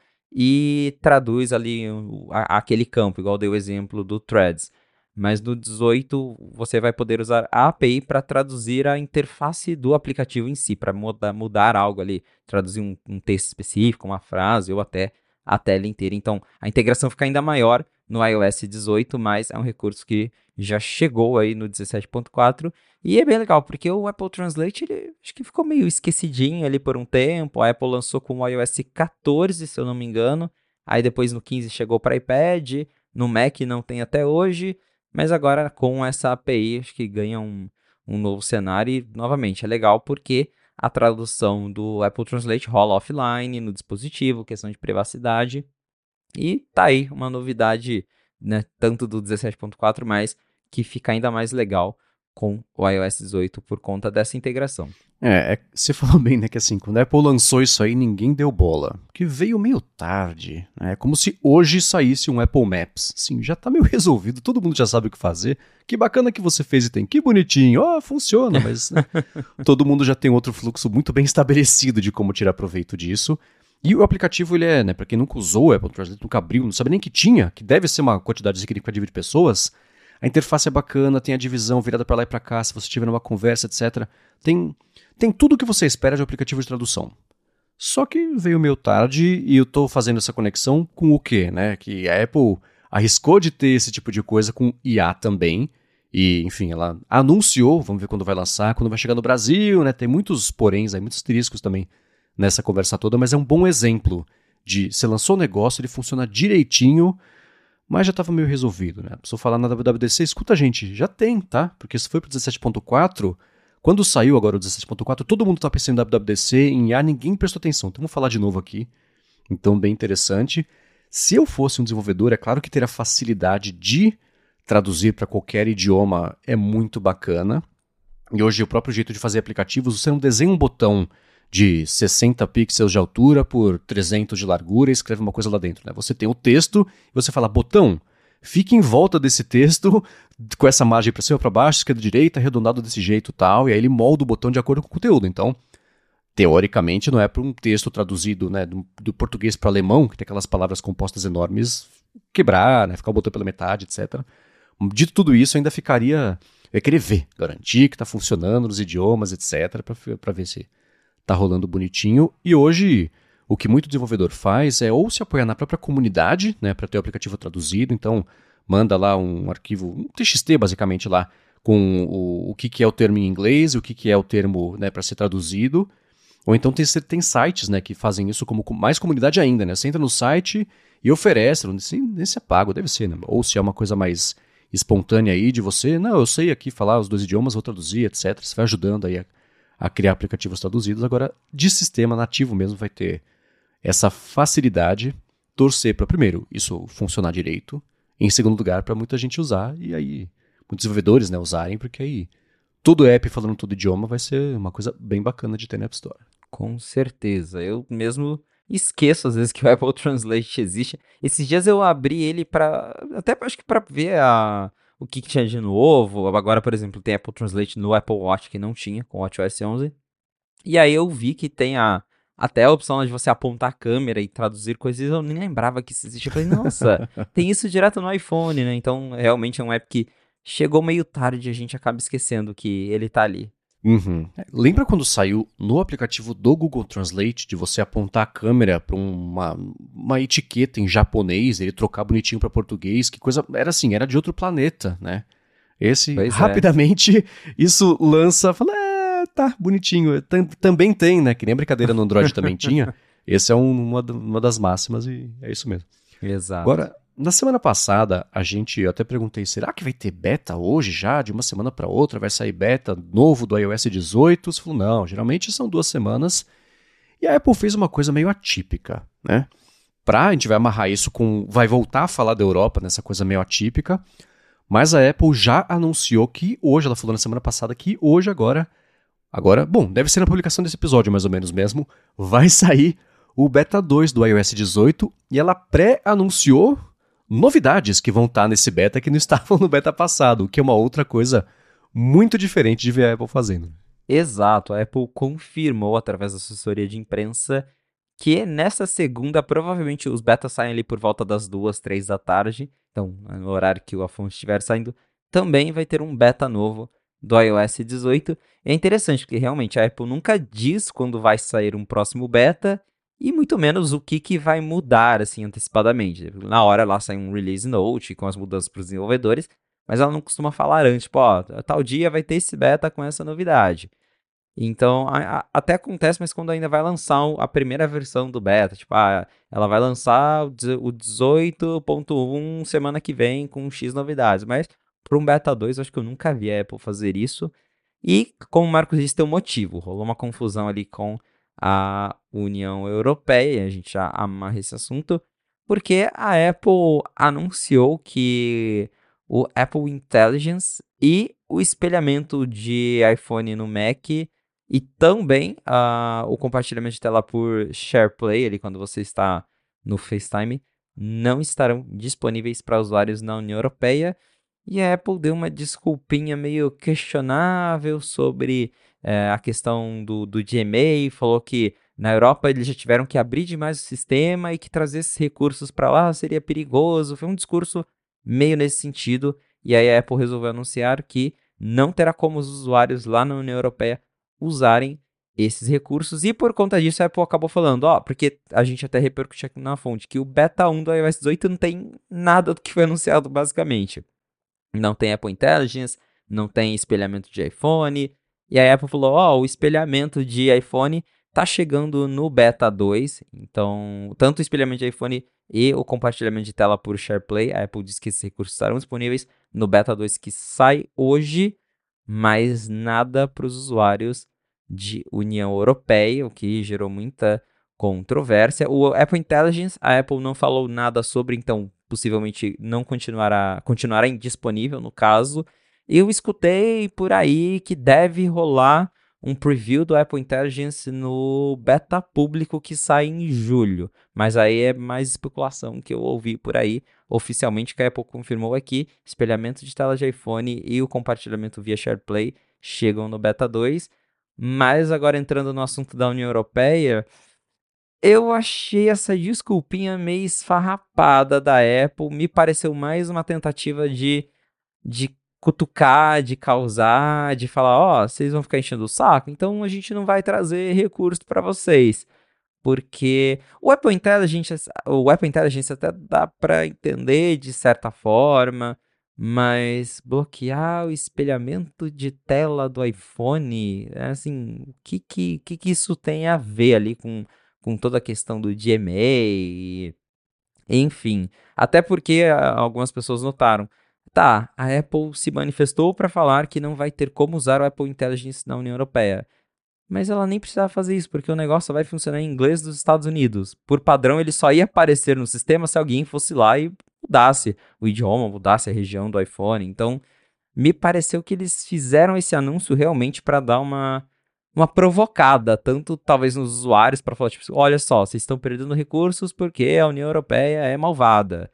e traduz ali o, a, aquele campo, igual eu dei o exemplo do Threads. Mas no dezoito você vai poder usar a A P I para traduzir a interface do aplicativo em si, para mudar, mudar algo ali, traduzir um, um texto específico, uma frase ou até a tela inteira. Então, a integração fica ainda maior no i O S dezoito, mas é um recurso que já chegou aí no dezessete ponto quatro e é bem legal, porque o Apple Translate, ele acho que ficou meio esquecidinho ali por um tempo. A Apple lançou com o i O S quatorze, se eu não me engano, aí depois no quinze chegou para iPad, no Mac não tem até hoje, mas agora com essa A P I acho que ganha um, um novo cenário e, novamente, é legal porque a tradução do Apple Translate rola offline no dispositivo, questão de privacidade. E tá aí uma novidade, né, tanto do dezessete ponto quatro, mas que fica ainda mais legal com o i O S dezoito por conta dessa integração. É, é, você falou bem, né, que assim, quando a Apple lançou isso aí, ninguém deu bola, que veio meio tarde, né, é como se hoje saísse um Apple Maps, sim, já tá meio resolvido, todo mundo já sabe o que fazer, que bacana que você fez e tem, que bonitinho, ó, oh, funciona, mas né, todo mundo já tem outro fluxo muito bem estabelecido de como tirar proveito disso. E o aplicativo, ele é, né, pra quem nunca usou o Apple Translate, nunca abriu, não sabe nem que tinha, que deve ser uma quantidade significativa de pessoas, a interface é bacana, tem a divisão virada pra lá e pra cá, se você estiver numa conversa, etcétera. Tem, tem tudo o que você espera de um aplicativo de tradução. Só que veio meio tarde e eu tô fazendo essa conexão com o quê, né? Que a Apple arriscou de ter esse tipo de coisa com I A também. E, enfim, ela anunciou, vamos ver quando vai lançar, quando vai chegar no Brasil, né? Tem muitos poréns aí, muitos asteriscos também nessa conversa toda, mas é um bom exemplo de você lançou o negócio, ele funciona direitinho, mas já estava meio resolvido, né? Preciso falar na W W D C, escuta a gente, já tem, tá? Porque se foi para o dezessete ponto quatro, quando saiu agora o dezessete ponto quatro, todo mundo está pensando em W W D C, em I A, ninguém prestou atenção. Então vamos falar de novo aqui. Então, bem interessante. Se eu fosse um desenvolvedor, é claro que ter a facilidade de traduzir para qualquer idioma é muito bacana. E hoje o próprio jeito de fazer aplicativos, você não desenha um botão de sessenta pixels de altura por trezentos de largura e escreve uma coisa lá dentro, né? Você tem o texto e você fala, botão, fique em volta desse texto com essa margem para cima, para baixo, esquerda, direita, arredondado desse jeito e tal, e aí ele molda o botão de acordo com o conteúdo. Então, teoricamente, não é para um texto traduzido, né, do, do português para alemão, que tem aquelas palavras compostas enormes, quebrar, né, ficar o botão pela metade, etcétera. Dito tudo isso, ainda ficaria, eu ia querer ver, garantir que está funcionando nos idiomas, etcétera, para ver se tá rolando bonitinho. E hoje, o que muito desenvolvedor faz é ou se apoiar na própria comunidade, né, para ter o aplicativo traduzido. Então, manda lá um arquivo, um T X T basicamente lá, com o, o que, que é o termo em inglês e o que, que é o termo, né, para ser traduzido. Ou então tem, tem sites, né, que fazem isso como mais comunidade ainda, né? Você entra no site e oferece, nem se, nem se é pago, deve ser, né? Ou se é uma coisa mais espontânea aí de você, não, eu sei aqui falar os dois idiomas, vou traduzir, etcétera. Você vai ajudando aí a, a criar aplicativos traduzidos. Agora, de sistema nativo mesmo vai ter essa facilidade, torcer para, primeiro, isso funcionar direito, em segundo lugar, para muita gente usar, e aí muitos desenvolvedores, né, usarem, porque aí todo app falando todo idioma vai ser uma coisa bem bacana de ter na App Store. Com certeza. Eu mesmo esqueço às vezes que o Apple Translate existe. Esses dias eu abri ele para até acho que para ver a, o que, que tinha de novo. Agora, por exemplo, tem Apple Translate no Apple Watch que não tinha com o WatchOS onze. E aí eu vi que tem a até a opção de você apontar a câmera e traduzir coisas. Eu nem lembrava que isso existia. Eu falei, nossa, tem isso direto no iPhone, né? Então, realmente é um app que chegou meio tarde e a gente acaba esquecendo que ele tá ali. Uhum. Lembra quando saiu no aplicativo do Google Translate de você apontar a câmera para uma, uma etiqueta em japonês, ele trocar bonitinho para português, que coisa, era assim, era de outro planeta, né? Esse, Pois é. rapidamente, isso lança, fala, é, tá, bonitinho, Tam- também tem, né? Que nem a brincadeira no Android também tinha, esse é um- uma, uma das máximas e é isso mesmo. Exato. Agora, na semana passada, a gente, eu até perguntei, será que vai ter beta hoje já, de uma semana para outra, vai sair beta novo do iOS dezoito? Você falou, não, geralmente são duas semanas. E a Apple fez uma coisa meio atípica, né? Pra, a gente vai amarrar isso com, vai voltar a falar da Europa nessa coisa meio atípica, mas a Apple já anunciou que hoje, ela falou na semana passada que hoje agora, agora, bom, deve ser na publicação desse episódio mais ou menos mesmo, vai sair o beta dois do iOS dezoito e ela pré-anunciou novidades que vão estar nesse beta que não estavam no beta passado, o que é uma outra coisa muito diferente de ver a Apple fazendo. Exato, a Apple confirmou através da assessoria de imprensa que nessa segunda, provavelmente os betas saem ali por volta das duas, três da tarde, então no horário que o Afonso estiver saindo, também vai ter um beta novo do iOS dezoito. É interessante porque realmente a Apple nunca diz quando vai sair um próximo beta e muito menos o que, que vai mudar assim antecipadamente. Na hora lá sai um release note com as mudanças para os desenvolvedores, mas ela não costuma falar antes, tipo, ó, tal dia vai ter esse beta com essa novidade. Então, a- a- até acontece, mas quando ainda vai lançar o- a primeira versão do beta, tipo, ah, ela vai lançar o deze- o dezoito ponto um semana que vem com X novidades, mas para um beta dois, eu acho que eu nunca vi a Apple fazer isso. E, como o Marcos disse, tem um motivo, rolou uma confusão ali com a União Europeia, a gente já amarra esse assunto, porque a Apple anunciou que o Apple Intelligence e o espelhamento de iPhone no Mac e também ah, o compartilhamento de tela por SharePlay, ali, quando você está no FaceTime, não estarão disponíveis para usuários na União Europeia. E a Apple deu uma desculpinha meio questionável sobre eh, a questão do, do Gmail, falou que na Europa eles já tiveram que abrir demais o sistema e que trazer esses recursos para lá seria perigoso. Foi um discurso meio nesse sentido. E aí a Apple resolveu anunciar que não terá como os usuários lá na União Europeia usarem esses recursos. E por conta disso a Apple acabou falando, ó, porque a gente até repercutiu aqui na fonte, que o beta um do iOS dezoito não tem nada do que foi anunciado basicamente. Não tem Apple Intelligence, não tem espelhamento de iPhone. E a Apple falou, ó, o espelhamento de iPhone tá chegando no beta dois. Então, tanto o espelhamento de iPhone e o compartilhamento de tela por SharePlay, a Apple disse que esses recursos estarão disponíveis no beta dois que sai hoje, mas nada para os usuários de União Europeia, o que gerou muita controvérsia. O Apple Intelligence, a Apple não falou nada sobre, então possivelmente não continuará, continuará indisponível no caso. Eu escutei por aí que deve rolar um preview do Apple Intelligence no beta público que sai em julho, mas aí é mais especulação que eu ouvi por aí. Oficialmente o que a Apple confirmou aqui, espelhamento de tela de iPhone e o compartilhamento via SharePlay chegam no beta dois, mas agora entrando no assunto da União Europeia, eu achei essa desculpinha meio esfarrapada da Apple. Me pareceu mais uma tentativa de, de cutucar, de causar, de falar, ó, oh, vocês vão ficar enchendo o saco, então a gente não vai trazer recurso para vocês. Porque o Apple Intelligence, o Apple Intelligence até dá para entender de certa forma, Mas bloquear o espelhamento de tela do iPhone, é assim, o que que, que que isso tem a ver ali com, com toda a questão do D M A, enfim. Até porque ah, algumas pessoas notaram. Tá, a Apple se manifestou para falar que não vai ter como usar o Apple Intelligence na União Europeia. Mas ela nem precisava fazer isso, porque o negócio só vai funcionar em inglês dos Estados Unidos. Por padrão, ele só ia aparecer no sistema se alguém fosse lá e mudasse o idioma, mudasse a região do iPhone. Então, me pareceu que eles fizeram esse anúncio realmente para dar uma, uma provocada, tanto talvez nos usuários, para falar, tipo, olha só, vocês estão perdendo recursos porque a União Europeia é malvada.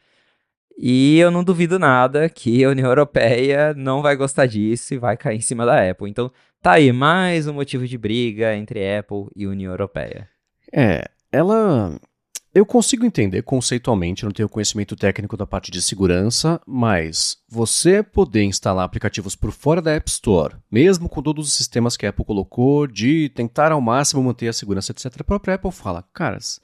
E eu não duvido nada que a União Europeia não vai gostar disso e vai cair em cima da Apple. Então, tá aí mais um motivo de briga entre Apple e União Europeia. É, ela. Eu consigo entender conceitualmente, eu não tenho conhecimento técnico da parte de segurança, mas você poder instalar aplicativos por fora da App Store, mesmo com todos os sistemas que a Apple colocou, de tentar ao máximo manter a segurança, etcétera, a própria Apple fala, caras,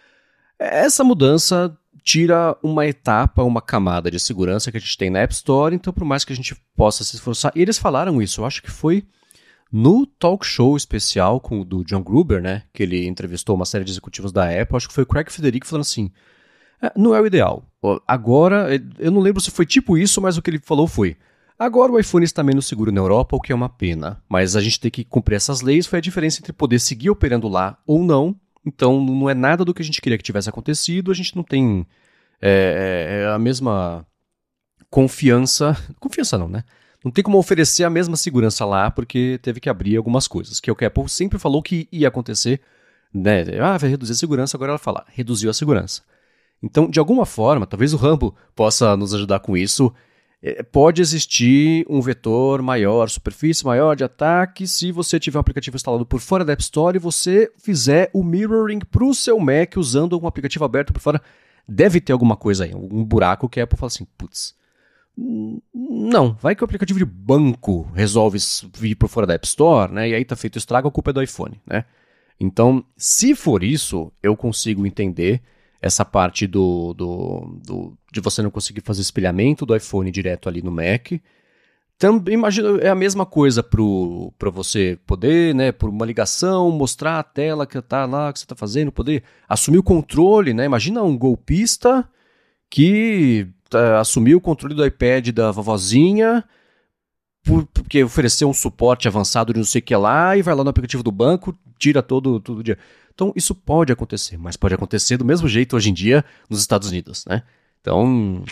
essa mudança tira uma etapa, uma camada de segurança que a gente tem na App Store, então por mais que a gente possa se esforçar, e eles falaram isso, eu acho que foi no talk show especial com o do John Gruber, né, que ele entrevistou uma série de executivos da Apple, acho que foi o Craig Federico falando assim, é, não é o ideal. Agora, eu não lembro se foi tipo isso, mas o que ele falou foi, agora o iPhone está menos seguro na Europa, o que é uma pena, mas a gente tem que cumprir essas leis, foi a diferença entre poder seguir operando lá ou não, então não é nada do que a gente queria que tivesse acontecido, a gente não tem é, é a mesma confiança, confiança não, né? Não tem como oferecer a mesma segurança lá, porque teve que abrir algumas coisas, que é o que a Apple sempre falou que ia acontecer, né? Ah, vai reduzir a segurança, agora ela fala, reduziu a segurança. Então, de alguma forma, talvez o Rambo possa nos ajudar com isso, é, pode existir um vetor maior, superfície maior de ataque, se você tiver um aplicativo instalado por fora da App Store e você fizer o mirroring para o seu Mac usando um aplicativo aberto por fora, deve ter alguma coisa aí, um buraco que a Apple fala assim, putz, não, vai que o aplicativo de banco resolve vir por fora da App Store, né? E aí tá feito o estrago, a culpa é do iPhone, né? Então, se for isso, eu consigo entender essa parte do, do, do de você não conseguir fazer espelhamento do iPhone direto ali no Mac. Também imagino é a mesma coisa para você poder, né, por uma ligação, mostrar a tela que tá lá, que você tá fazendo, poder assumir o controle, né? Imagina um golpista que uh, assumiu o controle do iPad da vovozinha por, porque ofereceu um suporte avançado de não sei o que lá e vai lá no aplicativo do banco, tira todo, todo o dia. Então isso pode acontecer, mas pode acontecer do mesmo jeito hoje em dia nos Estados Unidos, né? Então,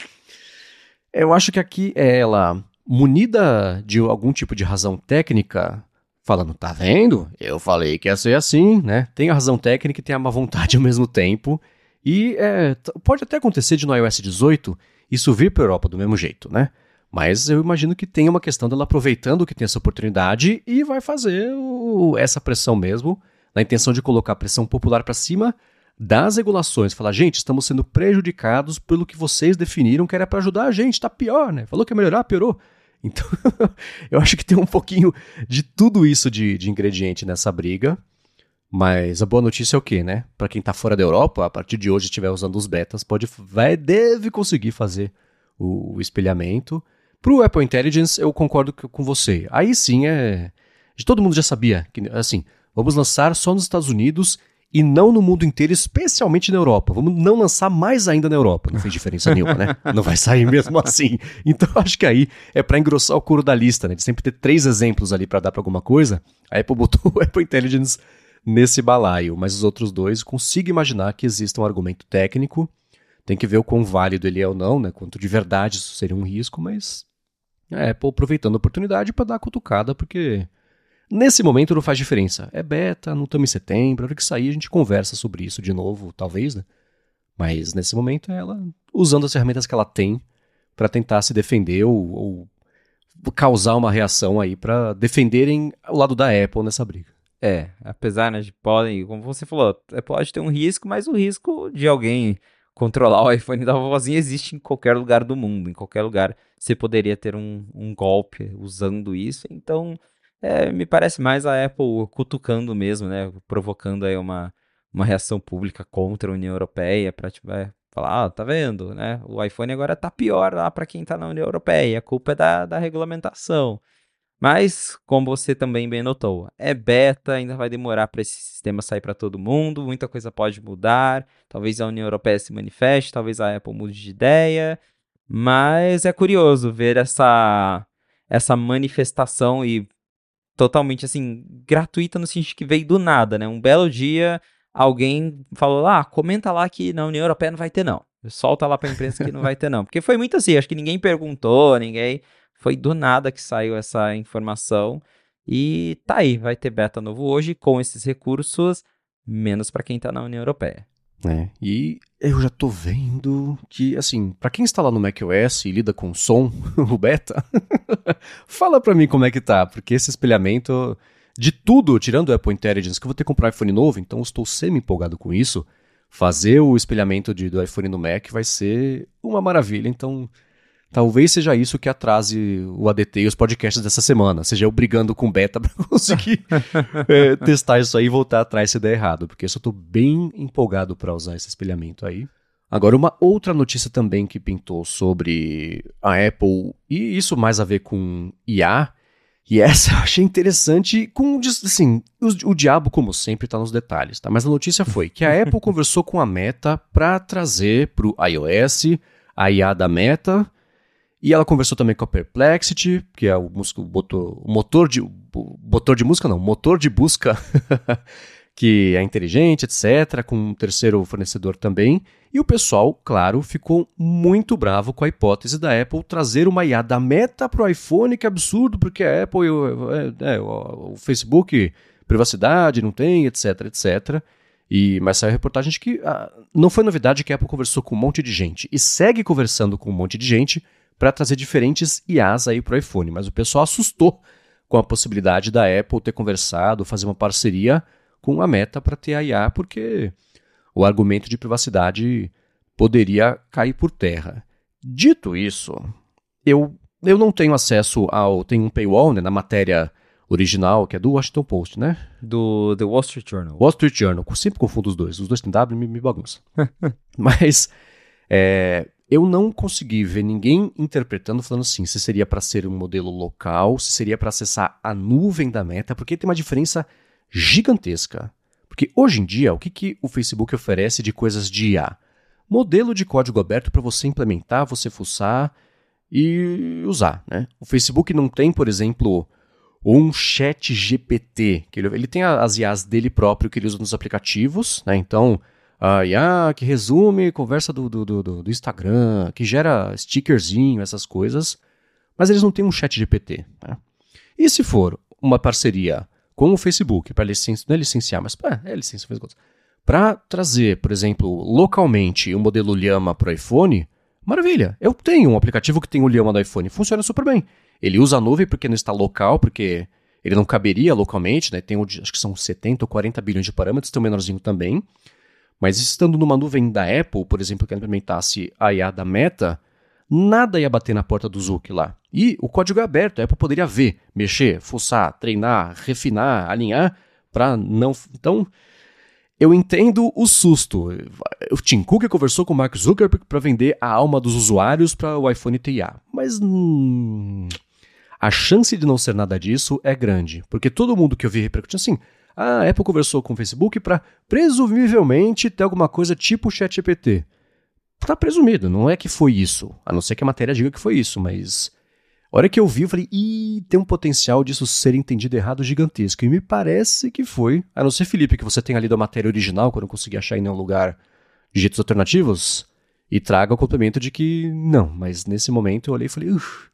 eu acho que aqui é ela munida de algum tipo de razão técnica, falando, tá vendo? Eu falei que ia ser assim, né? Tem a razão técnica e tem a má vontade ao mesmo tempo. E é, pode até acontecer de no iOS dezoito isso vir para a Europa do mesmo jeito, né? Mas eu imagino que tem uma questão dela aproveitando que tem essa oportunidade e vai fazer o, essa pressão mesmo, na intenção de colocar a pressão popular para cima das regulações. Falar, gente, estamos sendo prejudicados pelo que vocês definiram que era para ajudar a gente, tá pior, né? Falou que ia melhorar, piorou. Então, eu acho que tem um pouquinho de tudo isso de, de ingrediente nessa briga. Mas a boa notícia é o quê, né? Para quem tá fora da Europa, a partir de hoje estiver usando os betas, pode, vai, deve conseguir fazer o, o espelhamento. Pro Apple Intelligence, eu concordo com você. Aí sim é... Todo mundo já sabia que, assim, vamos lançar só nos Estados Unidos e não no mundo inteiro, especialmente na Europa. Vamos não lançar mais ainda na Europa. Não fez diferença nenhuma, né? Não vai sair mesmo assim. Então, acho que aí é para engrossar o couro da lista, né? De sempre ter três exemplos ali para dar para alguma coisa. A Apple botou o Apple Intelligence nesse balaio, mas os outros dois, consigo imaginar que exista um argumento técnico, tem que ver o quão válido ele é ou não, né? Quanto de verdade isso seria um risco, mas a Apple aproveitando a oportunidade para dar a cutucada, porque nesse momento não faz diferença. É beta, não estamos em setembro, a hora que sair a gente conversa sobre isso de novo, talvez, né? Mas nesse momento é ela usando as ferramentas que ela tem para tentar se defender ou, ou causar uma reação aí para defenderem o lado da Apple nessa briga. É, apesar, né, de podem, como você falou, pode ter um risco, mas o risco de alguém controlar o iPhone da vovozinha existe em qualquer lugar do mundo. Em qualquer lugar você poderia ter um, um golpe usando isso. Então, é, me parece mais a Apple cutucando mesmo, né, provocando aí uma, uma reação pública contra a União Europeia para tipo, é, falar, ah, tá vendo, né? O iPhone agora tá pior lá para quem tá na União Europeia, a culpa é da, da regulamentação. Mas, como você também bem notou, é beta, ainda vai demorar para esse sistema sair para todo mundo, muita coisa pode mudar, talvez a União Europeia se manifeste, talvez a Apple mude de ideia, mas é curioso ver essa, essa manifestação e totalmente, assim, gratuita no sentido que veio do nada, né? Um belo dia, alguém falou lá, ah, comenta lá que na União Europeia não vai ter não, solta lá para a imprensa que não vai ter não, porque foi muito assim, acho que ninguém perguntou, ninguém... Foi do nada que saiu essa informação e tá aí, vai ter beta novo hoje com esses recursos, menos para quem tá na União Europeia. É, e eu já tô vendo que, assim, pra quem está lá no macOS e lida com som, o beta, fala pra mim como é que tá, porque esse espelhamento de tudo, tirando o Apple Intelligence, que eu vou ter que comprar um iPhone novo, então eu estou semi-empolgado com isso, fazer o espelhamento de, do iPhone no Mac vai ser uma maravilha, então... Talvez seja isso que atrase o A D T e os podcasts dessa semana. Seja eu brigando com beta pra conseguir é, testar isso aí e voltar atrás se der errado. Porque eu só tô bem empolgado pra usar esse espelhamento aí. Agora, uma outra notícia também que pintou sobre a Apple, e isso mais a ver com I A, e essa eu achei interessante, com, assim, o, o diabo, como sempre, tá nos detalhes, tá? Mas a notícia foi que a Apple conversou com a Meta pra trazer pro iOS a I A da Meta. E ela conversou também com a Perplexity, que é o, músico, o motor de... O motor de música, não, motor de busca, que é inteligente, etcétera, com um terceiro fornecedor também. E o pessoal, claro, ficou muito bravo com a hipótese da Apple trazer uma I A da Meta pro iPhone, que absurdo, porque a Apple, é, é, o, o Facebook, privacidade, não tem, etc, etcétera. E, mas saiu a reportagem de que ah, não foi novidade que a Apple conversou com um monte de gente, e segue conversando com um monte de gente, para trazer diferentes I As aí para o iPhone, mas o pessoal assustou com a possibilidade da Apple ter conversado, fazer uma parceria com a Meta para ter a I A, porque o argumento de privacidade poderia cair por terra. Dito isso, eu, eu não tenho acesso ao... Tem um paywall, né, na matéria original, que é do Washington Post, né? Do The Wall Street Journal. Wall Street Journal, eu sempre confundo os dois, os dois têm W e me, me bagunça. Mas... É, eu não consegui ver ninguém interpretando, falando assim, se seria para ser um modelo local, se seria para acessar a nuvem da Meta, porque tem uma diferença gigantesca. Porque hoje em dia, o que, que o Facebook oferece de coisas de I A? Modelo de código aberto para você implementar, você fuçar e usar, né? O Facebook não tem, por exemplo, um chat G P T, que ele, ele tem as I As dele próprio que ele usa nos aplicativos, né? Então... a I A que resume conversa do, do, do, do Instagram, que gera stickerzinho, essas coisas, mas eles não têm um chat G P T. Né? E se for uma parceria com o Facebook, para licença, não é licenciar, mas é, é licença, para trazer, por exemplo, localmente um modelo Llama para o iPhone, maravilha, eu tenho um aplicativo que tem o Llama do iPhone, funciona super bem. Ele usa a nuvem porque não está local, porque ele não caberia localmente, né? Tem, acho que são setenta ou quarenta bilhões de parâmetros, tem um menorzinho também. Mas estando numa nuvem da Apple, por exemplo, que implementasse a I A da Meta, nada ia bater na porta do Zuck lá. E o código é aberto, a Apple poderia ver, mexer, fuçar, treinar, refinar, alinhar, para não... Então, eu entendo o susto. O Tim Cook conversou com o Mark Zuckerberg para vender a alma dos usuários para o iPhone ter I A. Mas hum, a chance de não ser nada disso é grande, porque todo mundo que eu vi repercutindo assim... A Apple conversou com o Facebook para, presumivelmente, ter alguma coisa tipo ChatGPT. Tá presumido, não é que foi isso. A não ser que a matéria diga que foi isso, mas... A hora que eu vi, eu falei, ih, tem um potencial disso ser entendido errado gigantesco. E me parece que foi. A não ser, Felipe, que você tenha lido a matéria original, quando eu consegui achar em nenhum lugar de jeitos alternativos, e traga o complemento de que não. Mas nesse momento eu olhei e falei, uff...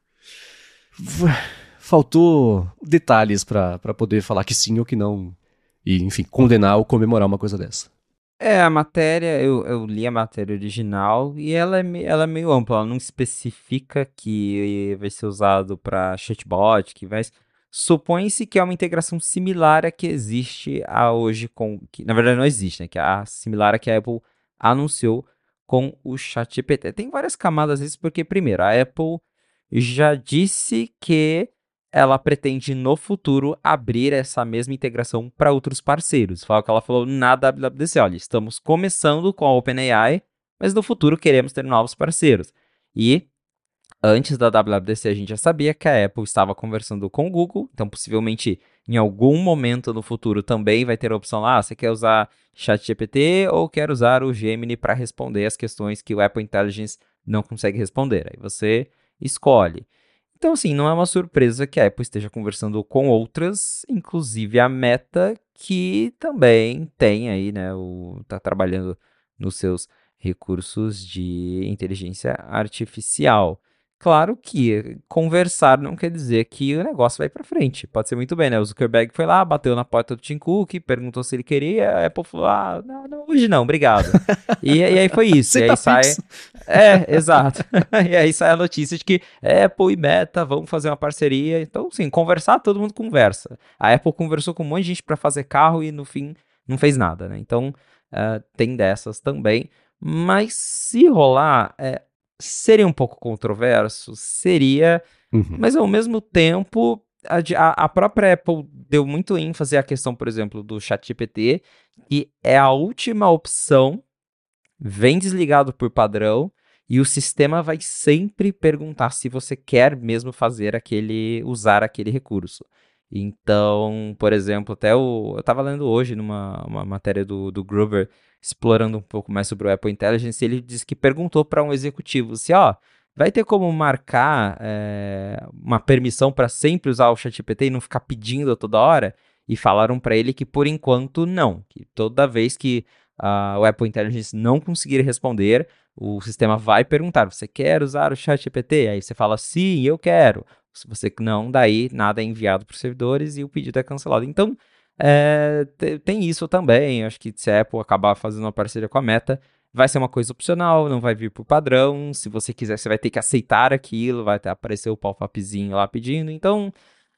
Faltou detalhes para poder falar que sim ou que não... E, enfim, condenar ou comemorar uma coisa dessa. É, a matéria, eu, eu li a matéria original e ela é, me, ela é meio ampla, ela não especifica que vai ser usado para chatbot, que vai... Supõe-se que é uma integração similar à que existe a hoje com... Que, na verdade não existe, né? Que é a similar à que a Apple anunciou com o ChatGPT. Tem várias camadas disso, porque, primeiro, a Apple já disse que ela pretende, no futuro, abrir essa mesma integração para outros parceiros. Fala que ela falou na W W D C, olha, estamos começando com a OpenAI, mas no futuro queremos ter novos parceiros. E antes da W W D C a gente já sabia que a Apple estava conversando com o Google, então possivelmente em algum momento no futuro também vai ter a opção lá, ah, você quer usar ChatGPT ou quer usar o Gemini para responder as questões que o Apple Intelligence não consegue responder. Aí você escolhe. Então, assim, não é uma surpresa que a Apple esteja conversando com outras, inclusive a Meta, que também tem aí, né, o, tá trabalhando nos seus recursos de inteligência artificial. Claro que conversar não quer dizer que o negócio vai para frente. Pode ser muito bem, né? O Zuckerberg foi lá, bateu na porta do Tim Cook, perguntou se ele queria, a Apple falou, ah, não, não hoje não, obrigado. E, e aí foi isso. E aí sai... É, exato. E aí sai a notícia de que Apple e Meta vão fazer uma parceria. Então, sim, conversar, todo mundo conversa. A Apple conversou com um monte de gente para fazer carro e, no fim, não fez nada, né? Então, uh, tem dessas também. Mas se rolar, é, seria um pouco controverso, seria, uhum. Mas ao mesmo tempo, a, a própria Apple deu muito ênfase à questão, por exemplo, do ChatGPT, que é a última opção, vem desligado por padrão, e o sistema vai sempre perguntar se você quer mesmo fazer aquele, usar aquele recurso. Então, por exemplo, até o, eu estava lendo hoje numa uma matéria do, do Gruber, explorando um pouco mais sobre o Apple Intelligence, ele disse que perguntou para um executivo se, ó, vai ter como marcar é, uma permissão para sempre usar o ChatGPT e não ficar pedindo toda hora? E falaram para ele que, por enquanto, não. Que toda vez que uh, o Apple Intelligence não conseguir responder, o sistema vai perguntar, você quer usar o ChatGPT? Aí você fala, sim, eu quero. Se você não, daí nada é enviado para os servidores e o pedido é cancelado. Então, é, tem isso também. Acho que se a Apple acabar fazendo uma parceria com a Meta, vai ser uma coisa opcional, não vai vir por padrão. Se você quiser, você vai ter que aceitar aquilo, vai ter, aparecer o pop-upzinho lá pedindo. Então,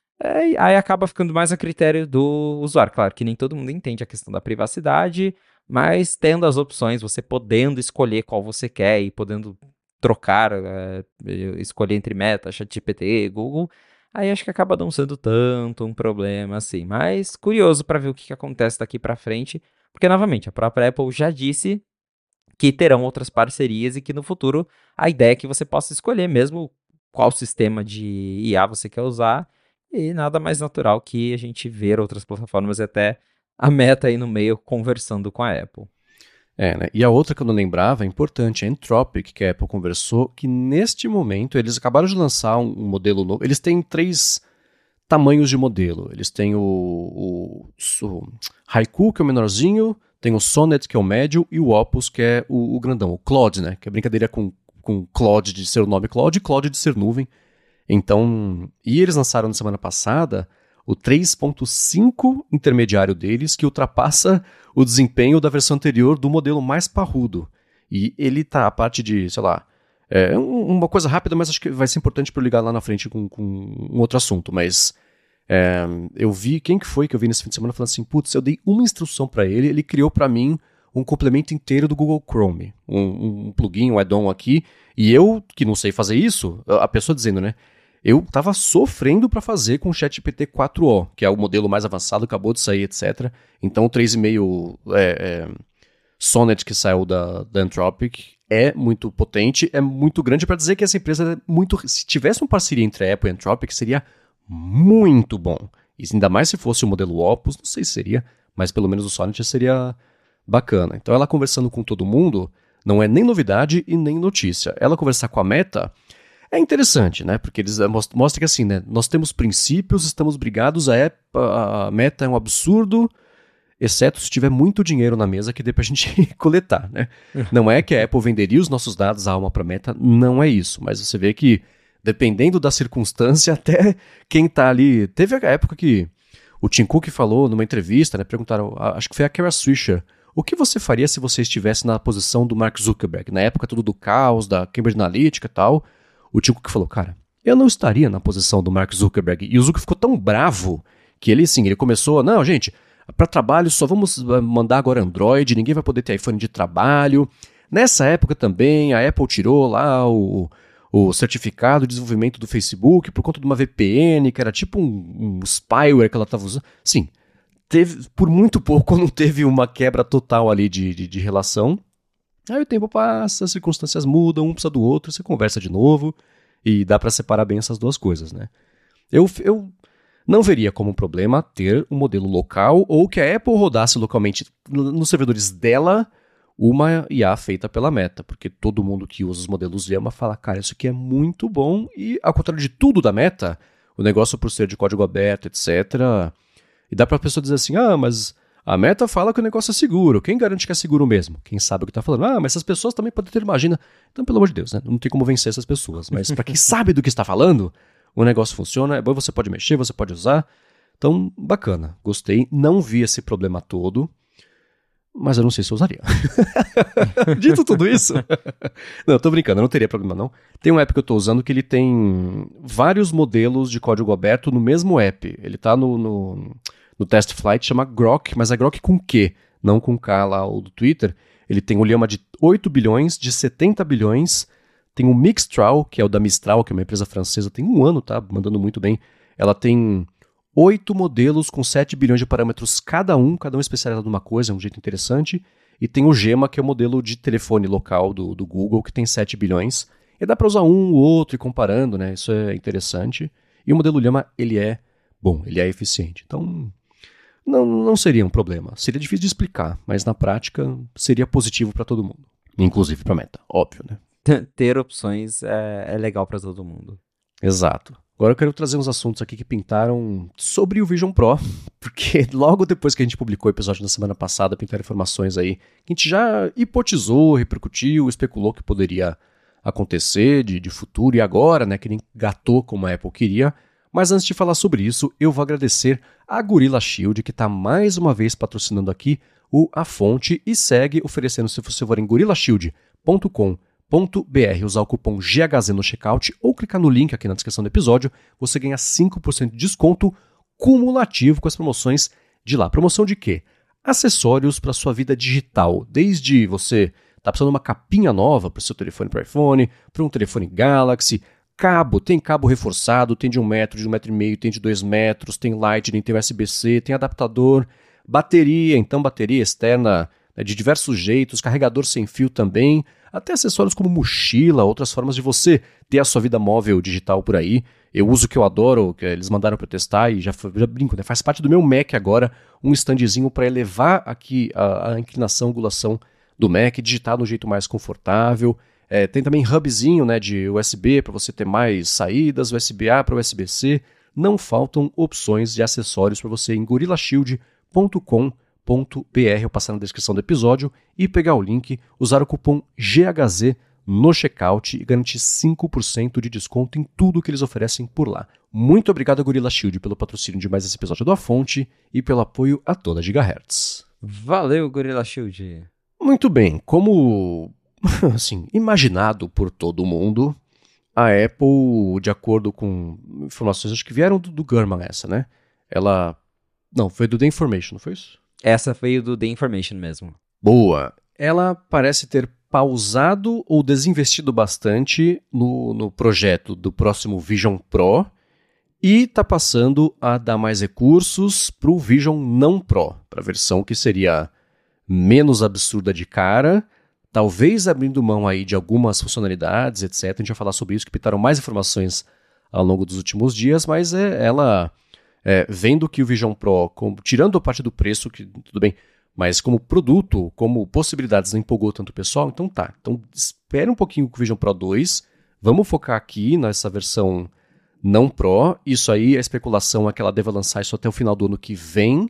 é, aí acaba ficando mais a critério do usuário. Claro que nem todo mundo entende a questão da privacidade, mas tendo as opções, você podendo escolher qual você quer e podendo trocar, é, escolher entre Meta, ChatGPT, Google, aí acho que acaba não sendo tanto um problema assim. Mas curioso para ver o que, que acontece daqui para frente, porque novamente, a própria Apple já disse que terão outras parcerias e que no futuro a ideia é que você possa escolher mesmo qual sistema de I A você quer usar, e nada mais natural que a gente ver outras plataformas e até a Meta aí no meio conversando com a Apple. É, né? E a outra que eu não lembrava, é importante, a Anthropic, que a Apple conversou, que neste momento eles acabaram de lançar um, um modelo novo. Eles têm três tamanhos de modelo. Eles têm o, o, o Haiku, que é o menorzinho, tem o Sonnet, que é o médio, e o Opus, que é o, o grandão, o Claude, né? Que é brincadeira com, com Claude de ser o nome Claude e Claude de ser nuvem. Então, e eles lançaram na semana passada o três ponto cinco intermediário deles, que ultrapassa o desempenho da versão anterior do modelo mais parrudo. E ele tá a parte de, sei lá, é uma coisa rápida, mas acho que vai ser importante para eu ligar lá na frente com, com um outro assunto. Mas é, eu vi, quem que foi que eu vi nesse fim de semana falando assim, putz, eu dei uma instrução para ele, ele criou para mim um complemento inteiro do Google Chrome, um, um plugin, um add-on aqui, e eu, que não sei fazer isso, a pessoa dizendo, né, eu estava sofrendo para fazer com o ChatGPT quatro O, que é o modelo mais avançado, acabou de sair, etcétera. Então o três vírgula cinco é, é, Sonnet que saiu da, da Anthropic é muito potente, é muito grande para dizer que essa empresa é muito... Se tivesse uma parceria entre a Apple e a Anthropic, seria muito bom. E ainda mais se fosse o modelo Opus, não sei se seria, mas pelo menos o Sonnet seria bacana. Então ela conversando com todo mundo, não é nem novidade e nem notícia. Ela conversar com a Meta... É interessante, né? Porque eles mostram que assim, né? Nós temos princípios, estamos brigados, a, Apple, a Meta é um absurdo, exceto se tiver muito dinheiro na mesa que dê pra gente coletar, né? Não é que a Apple venderia os nossos dados à alma pra Meta, não é isso. Mas você vê que, dependendo da circunstância, até quem tá ali... Teve a época que o Tim Cook falou numa entrevista, né? Perguntaram, acho que foi a Kara Swisher, o que você faria se você estivesse na posição do Mark Zuckerberg? Na época tudo do caos, da Cambridge Analytica e tal... O Tim Cook falou, cara, eu não estaria na posição do Mark Zuckerberg. E o Zuckerberg ficou tão bravo que ele, assim, ele começou, não, gente, para trabalho só vamos mandar agora Android, ninguém vai poder ter iPhone de trabalho. Nessa época também, a Apple tirou lá o, o certificado de desenvolvimento do Facebook por conta de uma V P N, que era tipo um, um spyware que ela estava usando. Sim, teve, por muito pouco não teve uma quebra total ali de, de, de relação. Aí o tempo passa, as circunstâncias mudam, um precisa do outro, você conversa de novo e dá para separar bem essas duas coisas, né? Eu, eu não veria como um problema ter um modelo local ou que a Apple rodasse localmente nos servidores dela uma I A feita pela Meta, porque todo mundo que usa os modelos Llama fala, cara, isso aqui é muito bom e, ao contrário de tudo da Meta, o negócio por ser de código aberto, etcétera, e dá pra pessoa dizer assim, ah, mas a Meta fala que o negócio é seguro, quem garante que é seguro mesmo? Quem sabe o que tá falando? Ah, mas essas pessoas também podem ter imagina. Então, pelo amor de Deus, né? Não tem como vencer essas pessoas, mas pra quem sabe do que está falando, o negócio funciona, é bom, você pode mexer, você pode usar. Então, bacana, gostei, não vi esse problema todo, mas eu não sei se eu usaria. Dito tudo isso, não, eu tô brincando, eu não teria problema não. Tem um app que eu tô usando que ele tem vários modelos de código aberto no mesmo app. Ele tá no, no, no test flight, chama Grok, mas é Grok com Q, não com K lá, o do Twitter. Ele tem o Llama de oito bilhões, de setenta bilhões, tem o Mixtral, que é o da Mistral, que é uma empresa francesa, tem um ano, tá, mandando muito bem. Ela tem oito modelos com sete bilhões de parâmetros cada um, cada um especializado numa coisa, é um jeito interessante. E tem o Gemma, que é o modelo de telefone local do, do Google, que tem sete bilhões. E dá para usar um ou outro e comparando, né? Isso é interessante. E o modelo Llama, ele é bom, ele é eficiente. Então, não, não seria um problema. Seria difícil de explicar, mas na prática seria positivo para todo mundo. Inclusive para a Meta, óbvio, né? Ter opções é, é legal para todo mundo. Exato. Agora eu quero trazer uns assuntos aqui que pintaram sobre o Vision Pro, porque logo depois que a gente publicou o episódio da semana passada, pintaram informações aí que a gente já hipotizou, repercutiu, especulou que poderia acontecer de, de futuro e agora, né, que nem gatou como a Apple queria. Mas antes de falar sobre isso, eu vou agradecer a Gorilla Shield, que está mais uma vez patrocinando aqui o A Fonte e segue oferecendo, se você for em gorilla shield ponto com ponto b r, usar o cupom G H Z no checkout ou clicar no link aqui na descrição do episódio, você ganha cinco por cento de desconto cumulativo com as promoções de lá. Promoção de quê? Acessórios para sua vida digital, desde você tá precisando de uma capinha nova para o seu telefone para iPhone, para um telefone Galaxy, cabo, tem cabo reforçado, tem de um metro, de um metro e meio, tem de dois metros, tem Lightning, tem U S B C, tem adaptador, bateria, então bateria externa né, de diversos jeitos, carregador sem fio também, até acessórios como mochila, outras formas de você ter a sua vida móvel digital por aí. Eu uso o que eu adoro, que eles mandaram para eu testar e já, já brinco, né? Faz parte do meu Mac agora, um standzinho para elevar aqui a, a inclinação, angulação do Mac, digitar de um jeito mais confortável. É, tem também hubzinho né, de U S B para você ter mais saídas, U S B A para U S B C. Não faltam opções de acessórios para você em gorilla shield ponto com ponto b r ou passar na descrição do episódio e pegar o link, usar o cupom G H Z no checkout e garantir cinco por cento de desconto em tudo que eles oferecem por lá. Muito obrigado, Gorilla Shield, pelo patrocínio de mais esse episódio do A Fonte e pelo apoio a toda a Gigahertz. Valeu, Gorilla Shield! Muito bem, como assim, imaginado por todo mundo, a Apple, de acordo com informações, acho que vieram do, do Gurman essa, né? Ela... Não, foi do The Information, não foi isso? Essa veio do The Information mesmo. Boa. Ela parece ter pausado ou desinvestido bastante no, no projeto do próximo Vision Pro e está passando a dar mais recursos para o Vision não Pro, para a versão que seria menos absurda de cara, talvez abrindo mão aí de algumas funcionalidades, etcétera. A gente vai falar sobre isso, que pintaram mais informações ao longo dos últimos dias, mas é, ela... É, vendo que o Vision Pro, com, tirando a parte do preço, que tudo bem, mas como produto, como possibilidades, não empolgou tanto o pessoal, então tá. Então espere um pouquinho com o Vision Pro dois, vamos focar aqui nessa versão não Pro, isso aí, a especulação é que ela deva lançar isso até o final do ano que vem,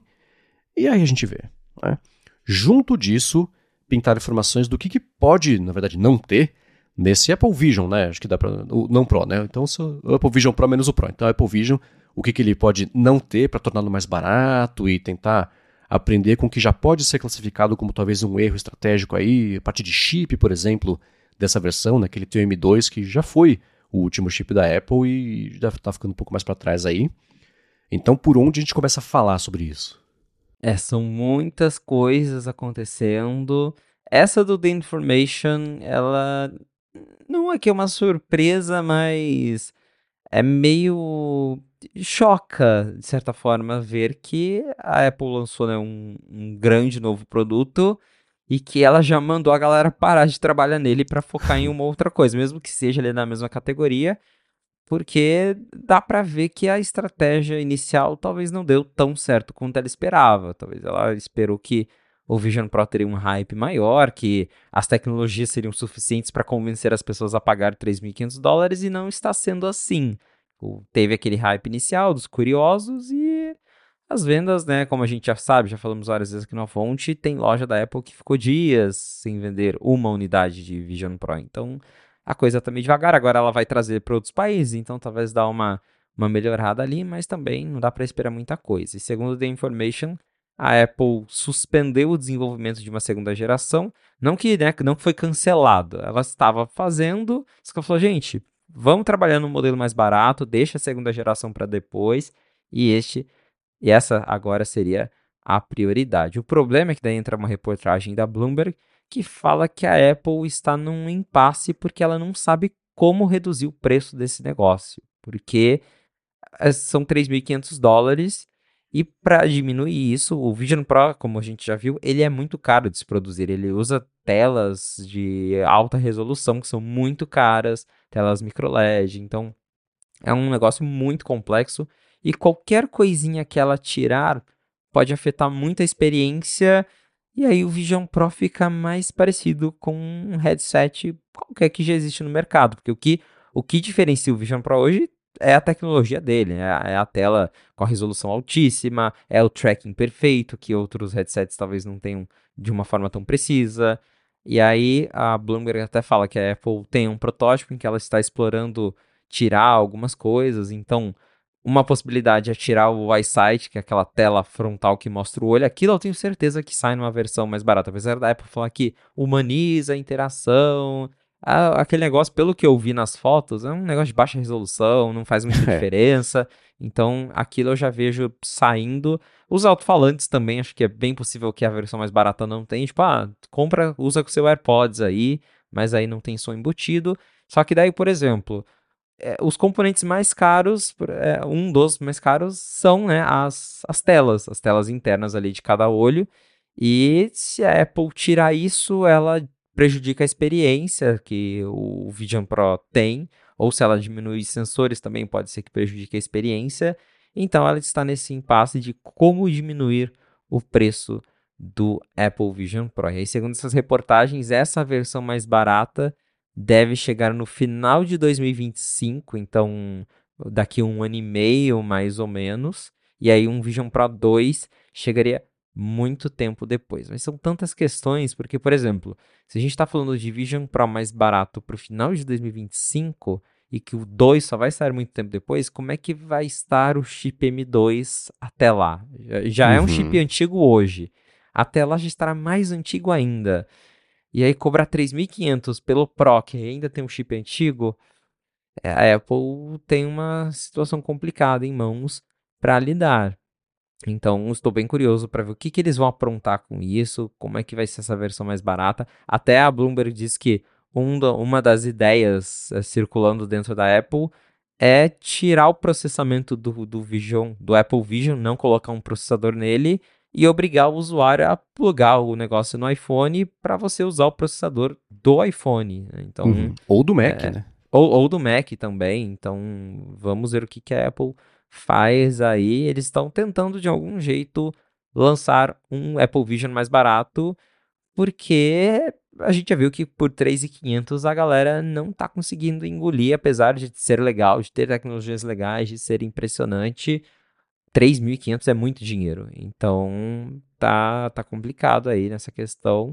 e aí a gente vê. Né? Junto disso, pintar informações do que, que pode, na verdade, não ter nesse Apple Vision, né? Acho que dá para o não Pro, né? Então o Apple Vision Pro menos o Pro. Então o Apple Vision, o que, que ele pode não ter para torná-lo mais barato e tentar aprender com o que já pode ser classificado como talvez um erro estratégico aí, a partir de chip, por exemplo, dessa versão, né? Que ele tem o M dois, que já foi o último chip da Apple e já está ficando um pouco mais para trás aí. Então, por onde a gente começa a falar sobre isso? É, são muitas coisas acontecendo. Essa do The Information, ela não é que é uma surpresa, mas é meio choca, de certa forma, ver que a Apple lançou né, um, um grande novo produto e que ela já mandou a galera parar de trabalhar nele para focar em uma outra coisa, mesmo que seja ali na mesma categoria, porque dá para ver que a estratégia inicial talvez não deu tão certo quanto ela esperava. Talvez ela esperou que o Vision Pro teria um hype maior, que as tecnologias seriam suficientes para convencer as pessoas a pagar três mil e quinhentos dólares e não está sendo assim. Teve aquele hype inicial dos curiosos e as vendas, né, como a gente já sabe, já falamos várias vezes aqui na fonte, tem loja da Apple que ficou dias sem vender uma unidade de Vision Pro. Então, a coisa tá meio devagar. Agora ela vai trazer para outros países, então talvez dá uma, uma melhorada ali, mas também não dá para esperar muita coisa. E segundo The Information, a Apple suspendeu o desenvolvimento de uma segunda geração, não que, né, não que foi cancelado, ela estava fazendo, só que ela falou, gente, vamos trabalhar no modelo mais barato, deixa a segunda geração para depois, e este e essa agora seria a prioridade. O problema é que daí entra uma reportagem da Bloomberg que fala que a Apple está num impasse porque ela não sabe como reduzir o preço desse negócio. Porque são três mil e quinhentos dólares e para diminuir isso, o Vision Pro, como a gente já viu, ele é muito caro de se produzir. Ele usa telas de alta resolução que são muito caras, telas micro L E D, então é um negócio muito complexo e qualquer coisinha que ela tirar pode afetar muito a experiência e aí o Vision Pro fica mais parecido com um headset qualquer que já existe no mercado, porque o que, o que diferencia o Vision Pro hoje é a tecnologia dele, é a, é a tela com a resolução altíssima, é o tracking perfeito, que outros headsets talvez não tenham de uma forma tão precisa. E aí a Bloomberg até fala que a Apple tem um protótipo em que ela está explorando tirar algumas coisas, então uma possibilidade é tirar o EyeSight, que é aquela tela frontal que mostra o olho. Aquilo eu tenho certeza que sai numa versão mais barata, apesar da Apple falar que humaniza a interação. Ah, aquele negócio, pelo que eu vi nas fotos, é um negócio de baixa resolução, não faz muita diferença. Então, aquilo eu já vejo saindo. Os alto-falantes também, acho que é bem possível que a versão mais barata não tenha. Tipo, ah, compra, usa com seu AirPods aí, mas aí não tem som embutido. Só que daí, por exemplo, é, os componentes mais caros, é, um dos mais caros, são, né, as, as telas, as telas internas ali de cada olho. E se a Apple tirar isso, ela prejudica a experiência que o Vision Pro tem, ou se ela diminuir sensores também pode ser que prejudique a experiência. Então ela está nesse impasse de como diminuir o preço do Apple Vision Pro. E aí, segundo essas reportagens, essa versão mais barata deve chegar no final de dois mil e vinte e cinco, então daqui a um ano e meio, mais ou menos. E aí um Vision Pro dois chegaria muito tempo depois. Mas são tantas questões, porque, por exemplo, se a gente está falando de Vision Pro mais barato para o final de dois mil e vinte e cinco e que o dois só vai sair muito tempo depois, como é que vai estar o chip M dois até lá? Já, já uhum. é um chip antigo hoje. Até lá já estará mais antigo ainda. E aí cobrar três mil e quinhentos pelo Pro, que ainda tem um chip antigo, a Apple tem uma situação complicada em mãos para lidar. Então, estou bem curioso para ver o que, que eles vão aprontar com isso, como é que vai ser essa versão mais barata. Até a Bloomberg diz que um da, uma das ideias é, circulando dentro da Apple é tirar o processamento do, do Vision, do Apple Vision, não colocar um processador nele e obrigar o usuário a plugar o negócio no iPhone para você usar o processador do iPhone. Então, uhum. Ou do Mac, é, né? Ou, ou do Mac também. Então, vamos ver o que, que a Apple faz aí. Eles estão tentando, de algum jeito, lançar um Apple Vision mais barato, porque a gente já viu que por três mil e quinhentos a galera não está conseguindo engolir, apesar de ser legal, de ter tecnologias legais, de ser impressionante. três mil e quinhentos é muito dinheiro. Então, tá, tá complicado aí nessa questão.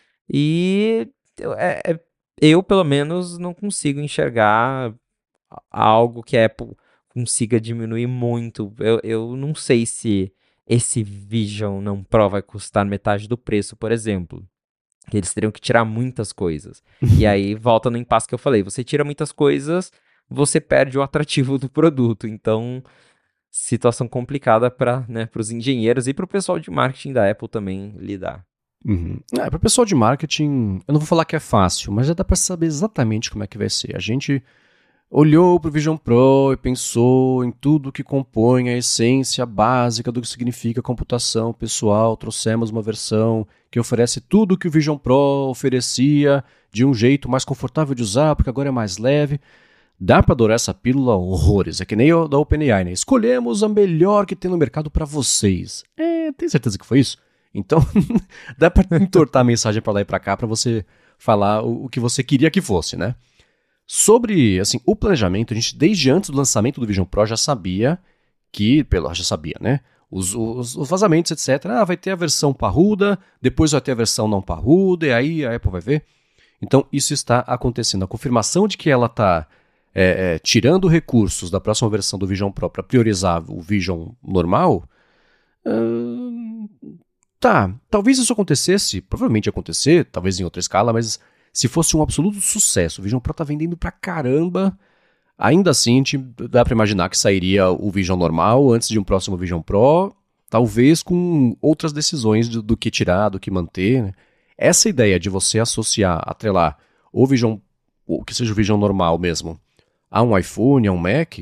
E é, é, eu, pelo menos, não consigo enxergar algo que a Apple consiga diminuir muito. Eu, eu não sei se esse Vision não Pro vai custar metade do preço, por exemplo. Eles teriam que tirar muitas coisas. E aí, volta no impasse que eu falei. Você tira muitas coisas, você perde o atrativo do produto. Então, situação complicada para, né, os engenheiros e para o pessoal de marketing da Apple também lidar. Uhum. É, para o pessoal de marketing, eu não vou falar que é fácil, mas já dá para saber exatamente como é que vai ser. A gente, olhou para o Vision Pro e pensou em tudo que compõe a essência básica do que significa computação pessoal. Trouxemos uma versão que oferece tudo que o Vision Pro oferecia de um jeito mais confortável de usar, porque agora é mais leve. Dá para adorar essa pílula horrores. É que nem o da OpenAI, né? Escolhemos a melhor que tem no mercado para vocês. É, tem certeza que foi isso? Então, dá para entortar a mensagem para lá e para cá para você falar o, o que você queria que fosse, né? Sobre, assim, o planejamento, a gente desde antes do lançamento do Vision Pro já sabia que, pelo, já sabia, né? Os, os, os vazamentos, etcétera. Ah, vai ter a versão parruda, depois vai ter a versão não parruda, e aí a Apple vai ver. Então, isso está acontecendo. A confirmação de que ela está é, é, tirando recursos da próxima versão do Vision Pro para priorizar o Vision normal, uh, tá, talvez isso acontecesse, provavelmente ia acontecer, talvez em outra escala, mas se fosse um absoluto sucesso, o Vision Pro tá vendendo pra caramba, ainda assim a gente dá pra imaginar que sairia o Vision normal antes de um próximo Vision Pro, talvez com outras decisões do, do que tirar, do que manter, né? Essa ideia de você associar, atrelar o Vision, o que seja o Vision normal mesmo, a um iPhone, a um Mac,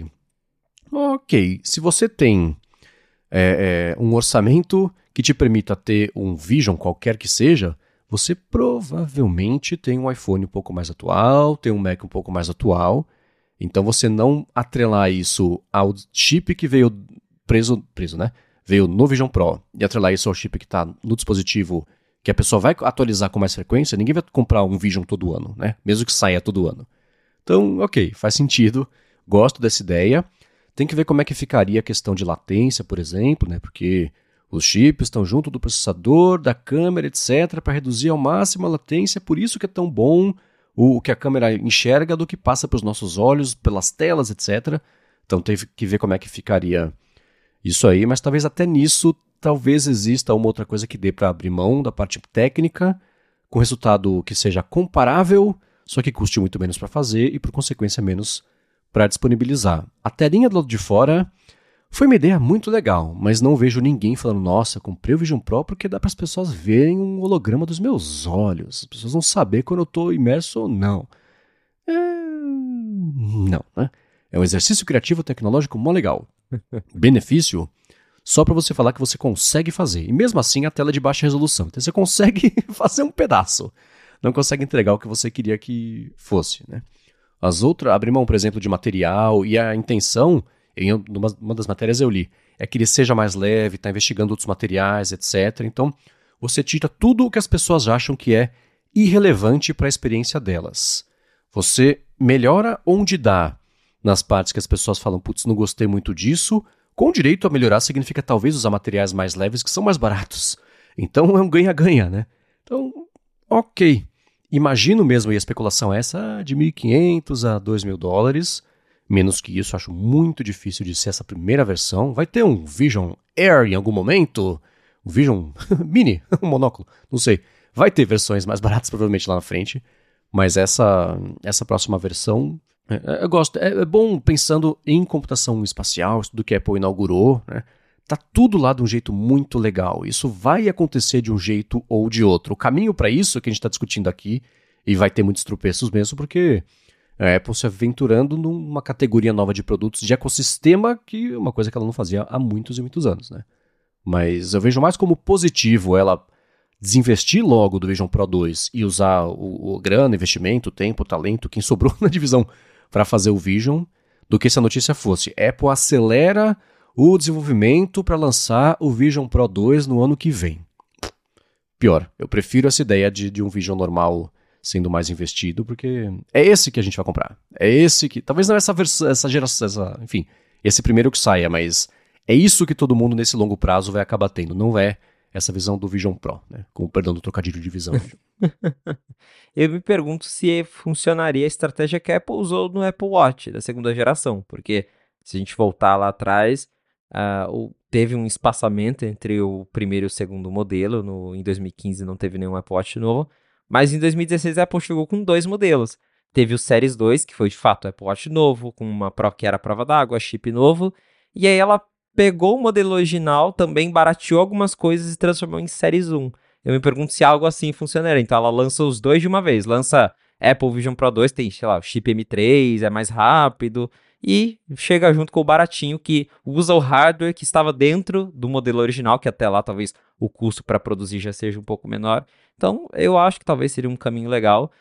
ok, se você tem é, é, um orçamento que te permita ter um Vision qualquer que seja, você provavelmente tem um iPhone um pouco mais atual, tem um Mac um pouco mais atual, então você não atrelar isso ao chip que veio preso, preso né? Veio no Vision Pro e atrelar isso ao chip que está no dispositivo que a pessoa vai atualizar com mais frequência, ninguém vai comprar um Vision todo ano, né? Mesmo que saia todo ano. Então, ok, faz sentido, gosto dessa ideia. Tem que ver como é que ficaria a questão de latência, por exemplo, né? Porque os chips estão junto do processador, da câmera, etcétera, para reduzir ao máximo a latência, por isso que é tão bom o, o que a câmera enxerga do que passa pelos nossos olhos, pelas telas, etcétera. Então tem que ver como é que ficaria isso aí, mas talvez até nisso, talvez exista uma outra coisa que dê para abrir mão da parte técnica, com resultado que seja comparável, só que custe muito menos para fazer e, por consequência, menos para disponibilizar. A telinha do lado de fora foi uma ideia muito legal, mas não vejo ninguém falando, nossa, comprei o Vision Pro porque dá para as pessoas verem um holograma dos meus olhos. As pessoas vão saber quando eu estou imerso ou não. É... Não, né? É um exercício criativo tecnológico mó legal. Benefício? Só para você falar que você consegue fazer. E mesmo assim, a tela é de baixa resolução. Então você consegue fazer um pedaço. Não consegue entregar o que você queria que fosse, né? As outras, abrir mão, por exemplo, de material e a intenção, em uma, uma das matérias eu li, é que ele seja mais leve, está investigando outros materiais, etcétera. Então, você tira tudo o que as pessoas acham que é irrelevante para a experiência delas. Você melhora onde dá, nas partes que as pessoas falam, putz, não gostei muito disso. Com direito a melhorar significa talvez usar materiais mais leves que são mais baratos. Então é um ganha-ganha, né? Então, ok. Imagino mesmo, e a especulação é essa, de mil e quinhentos a dois mil dólares. Menos que isso, acho muito difícil de ser essa primeira versão. Vai ter um Vision Air em algum momento? Um Vision Mini, um monóculo, não sei. Vai ter versões mais baratas provavelmente lá na frente. Mas essa, essa próxima versão... Eu gosto, é bom pensando em computação espacial, tudo que a Apple inaugurou, né? Tá tudo lá de um jeito muito legal. Isso vai acontecer de um jeito ou de outro. O caminho para isso é que a gente está discutindo aqui, e vai ter muitos tropeços mesmo, porque a Apple se aventurando numa categoria nova de produtos de ecossistema, que é uma coisa que ela não fazia há muitos e muitos anos, né? Mas eu vejo mais como positivo ela desinvestir logo do Vision Pro dois e usar o, o grana, investimento, o tempo, o talento, quem sobrou na divisão para fazer o Vision, do que se a notícia fosse Apple acelera o desenvolvimento para lançar o Vision Pro dois no ano que vem. Pior, eu prefiro essa ideia de, de um Vision normal sendo mais investido, porque é esse que a gente vai comprar. É esse que... Talvez não essa versão, essa geração, essa, enfim, esse primeiro que saia, mas é isso que todo mundo nesse longo prazo vai acabar tendo, não é essa visão do Vision Pro, né? Com o perdão do trocadilho de visão. Eu me pergunto se funcionaria a estratégia que a Apple usou no Apple Watch da segunda geração, porque se a gente voltar lá atrás, uh, teve um espaçamento entre o primeiro e o segundo modelo, no, em dois mil e quinze não teve nenhum Apple Watch novo, mas em dois mil e dezesseis a Apple chegou com dois modelos. Teve o Series dois, que foi de fato o Apple Watch novo, com uma Pro que era prova d'água, chip novo, e aí ela pegou o modelo original, também barateou algumas coisas e transformou em Series um. Eu me pergunto se algo assim funcionaria. Então ela lança os dois de uma vez. Lança Apple Vision Pro dois tem, sei lá, o chip M três, é mais rápido, e chega junto com o baratinho que usa o hardware que estava dentro do modelo original, que até lá talvez o custo para produzir já seja um pouco menor. Então, eu acho que talvez seria um caminho legal,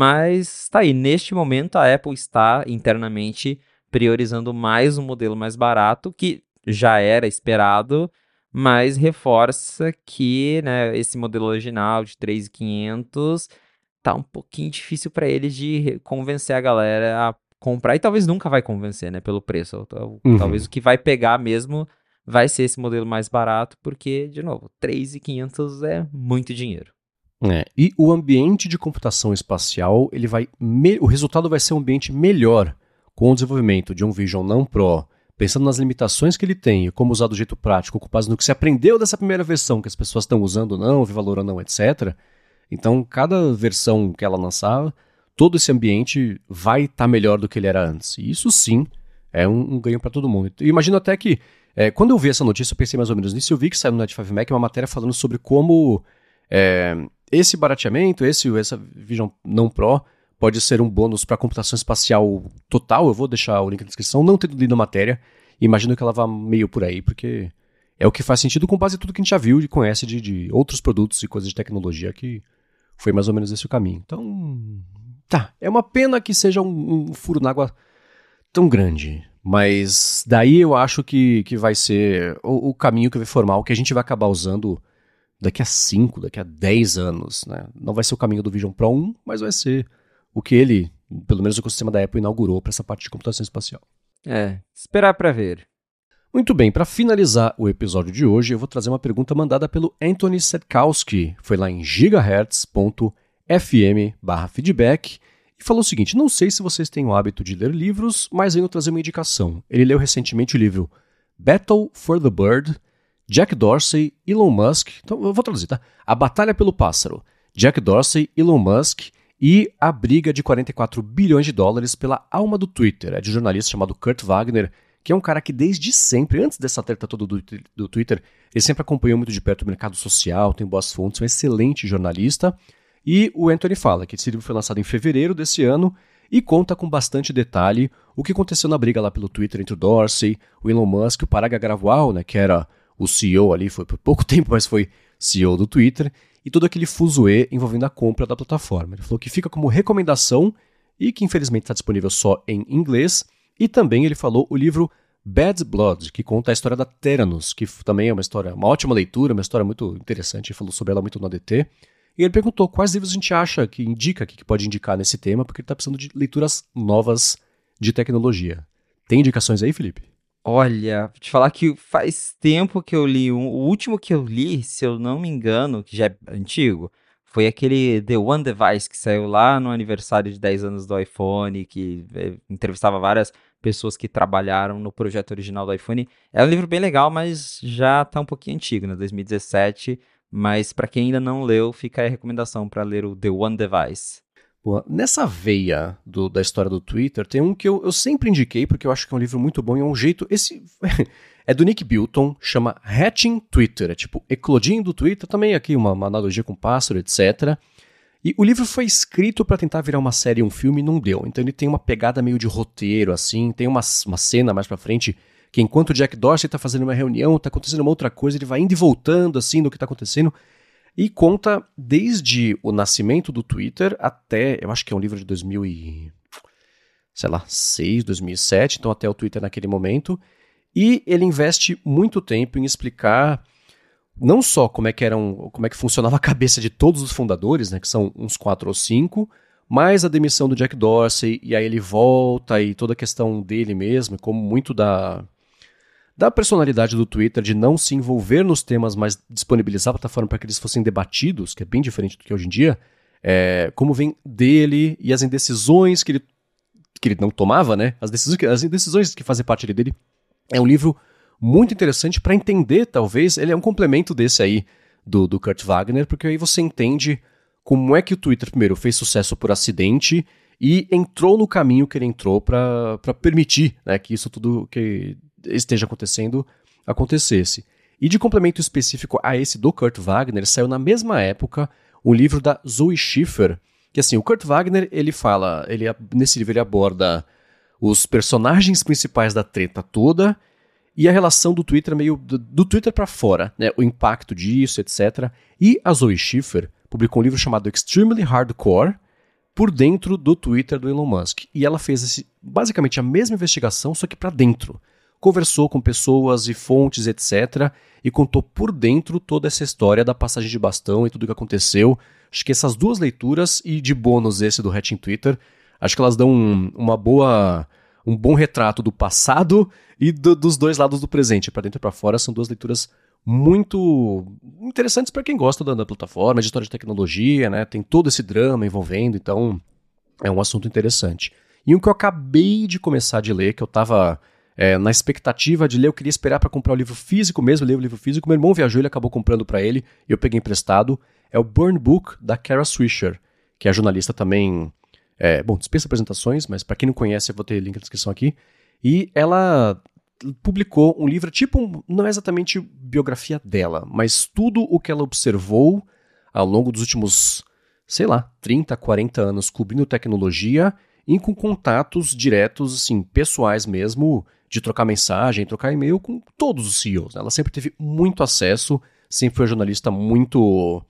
mas tá aí, neste momento a Apple está internamente priorizando mais um modelo mais barato, que já era esperado, mas reforça que, né, esse modelo original de três mil e quinhentos tá um pouquinho difícil para eles de convencer a galera a comprar, e talvez nunca vai convencer, né, pelo preço. Uhum. Talvez o que vai pegar mesmo vai ser esse modelo mais barato, porque, de novo, três mil e quinhentos é muito dinheiro. É, e o ambiente de computação espacial, ele vai me... o resultado vai ser um ambiente melhor com o desenvolvimento de um Vision não Pro, pensando nas limitações que ele tem e como usar do jeito prático, com base no que se aprendeu dessa primeira versão, que as pessoas estão usando ou não, vê valor ou não, etcétera. Então, cada versão que ela lançar, todo esse ambiente vai estar tá melhor do que ele era antes. E isso sim é um, um ganho para todo mundo. Eu imagino até que, é, quando eu vi essa notícia, eu pensei mais ou menos nisso, eu vi que saiu no Net cinco Mac uma matéria falando sobre como é, esse barateamento, esse, essa Vision não Pro, pode ser um bônus para a computação espacial total. Eu vou deixar o link na descrição, não tendo lido a matéria, imagino que ela vá meio por aí, porque é o que faz sentido com base em tudo que a gente já viu e conhece de, de outros produtos e coisas de tecnologia, que foi mais ou menos esse o caminho. Então, tá, é uma pena que seja um, um furo na água tão grande, mas daí eu acho que, que vai ser o, o caminho que vai formar o que a gente vai acabar usando daqui a cinco, daqui a dez anos, né? Não vai ser o caminho do Vision Pro um, mas vai ser o que ele, pelo menos o ecossistema da Apple, inaugurou para essa parte de computação espacial. É, esperar para ver. Muito bem, para finalizar o episódio de hoje, eu vou trazer uma pergunta mandada pelo Anthony Setkowski, foi lá em gigahertz ponto f m barra feedback, e falou o seguinte: não sei se vocês têm o hábito de ler livros, mas venho trazer uma indicação. Ele leu recentemente o livro Battle for the Bird, Jack Dorsey, Elon Musk, então eu vou traduzir, tá? A Batalha pelo Pássaro, Jack Dorsey, Elon Musk e a briga de quarenta e quatro bilhões de dólares pela alma do Twitter. É de um jornalista chamado Kurt Wagner, que é um cara que desde sempre, antes dessa treta toda do, do Twitter, ele sempre acompanhou muito de perto o mercado social, tem boas fontes, um excelente jornalista. E o Anthony fala que esse livro foi lançado em fevereiro desse ano e conta com bastante detalhe o que aconteceu na briga lá pelo Twitter entre o Dorsey, o Elon Musk, o Parag Agrawal, né, que era o C E O ali, foi por pouco tempo, mas foi C E O do Twitter, e todo aquele fuzuê envolvendo a compra da plataforma. Ele falou que fica como recomendação e que infelizmente está disponível só em inglês. E também ele falou o livro Bad Blood, que conta a história da Theranos, que também é uma história, uma ótima leitura, uma história muito interessante, ele falou sobre ela muito no A D T. E ele perguntou quais livros a gente acha que indica, que pode indicar nesse tema, porque ele está precisando de leituras novas de tecnologia. Tem indicações aí, Felipe? Olha, vou te falar que faz tempo que eu li, um, o último que eu li, se eu não me engano, que já é antigo, foi aquele The One Device, que saiu lá no aniversário de dez anos do iPhone, que é, entrevistava várias pessoas que trabalharam no projeto original do iPhone. É um livro bem legal, mas já tá um pouquinho antigo, né, dois mil e dezessete, mas para quem ainda não leu, fica aí a recomendação para ler o The One Device. Boa. Nessa veia do, da história do Twitter, tem um que eu, eu sempre indiquei, porque eu acho que é um livro muito bom e é um jeito... Esse é do Nick Bilton, chama Hatching Twitter, é tipo eclodindo do Twitter, também aqui uma, uma analogia com pássaro, etcétera. E o livro foi escrito para tentar virar uma série, um filme, e não deu. Então ele tem uma pegada meio de roteiro, assim, tem uma, uma cena mais pra frente, que enquanto o Jack Dorsey tá fazendo uma reunião, tá acontecendo uma outra coisa, ele vai indo e voltando, assim, do que tá acontecendo... E conta desde o nascimento do Twitter até, eu acho que é um livro de dois mil e, sei lá, seis, dois mil e sete, então até o Twitter naquele momento. E ele investe muito tempo em explicar não só como é que eram, como é que funcionava a cabeça de todos os fundadores, né, que são uns quatro ou cinco, mas a demissão do Jack Dorsey, e aí ele volta, e toda a questão dele mesmo, como muito da... da personalidade do Twitter de não se envolver nos temas, mas disponibilizar a plataforma para que eles fossem debatidos, que é bem diferente do que é hoje em dia, é, como vem dele e as indecisões que ele, que ele não tomava, né? As decisões, as indecisões que fazem parte dele. É um livro muito interessante para entender, talvez, ele é um complemento desse aí do, do Kurt Wagner, porque aí você entende como é que o Twitter, primeiro, fez sucesso por acidente e entrou no caminho que ele entrou para permitir, né, que isso tudo que esteja acontecendo, acontecesse. E de complemento específico a esse do Kurt Wagner, saiu na mesma época um livro da Zoe Schiffer, Que assim, o Kurt Wagner, ele fala, ele, nesse livro ele aborda os personagens principais da treta toda e a relação do Twitter meio, do, do Twitter pra fora, né, o impacto disso, etcétera. E a Zoe Schiffer publicou um livro chamado Extremely Hardcore, por dentro do Twitter do Elon Musk. E ela fez esse, basicamente a mesma investigação, só que pra dentro. Conversou com pessoas e fontes, etcétera, e contou por dentro toda essa história da passagem de bastão e tudo o que aconteceu. Acho que essas duas leituras, e de bônus esse do Hatching Twitter, acho que elas dão um, uma boa, um bom retrato do passado e do, dos dois lados do presente. Para dentro e para fora são duas leituras muito interessantes para quem gosta da, da plataforma, de história de tecnologia, né? Tem todo esse drama envolvendo, então é um assunto interessante. E um que eu acabei de começar de ler, que eu estava... É, na expectativa de ler, eu queria esperar para comprar o livro físico mesmo, ler o livro físico. Meu irmão viajou, ele acabou comprando para ele, e eu peguei emprestado. É o Burn Book, da Kara Swisher, que é jornalista também... É, bom, dispensa apresentações, mas para quem não conhece, eu vou ter link na descrição aqui. E ela publicou um livro, tipo, não é exatamente biografia dela, mas tudo o que ela observou ao longo dos últimos, sei lá, trinta, quarenta anos, cobrindo tecnologia e com contatos diretos, assim, pessoais mesmo, de trocar mensagem, trocar e-mail com todos os C E Os. Né? Ela sempre teve muito acesso, sempre foi uma jornalista muito...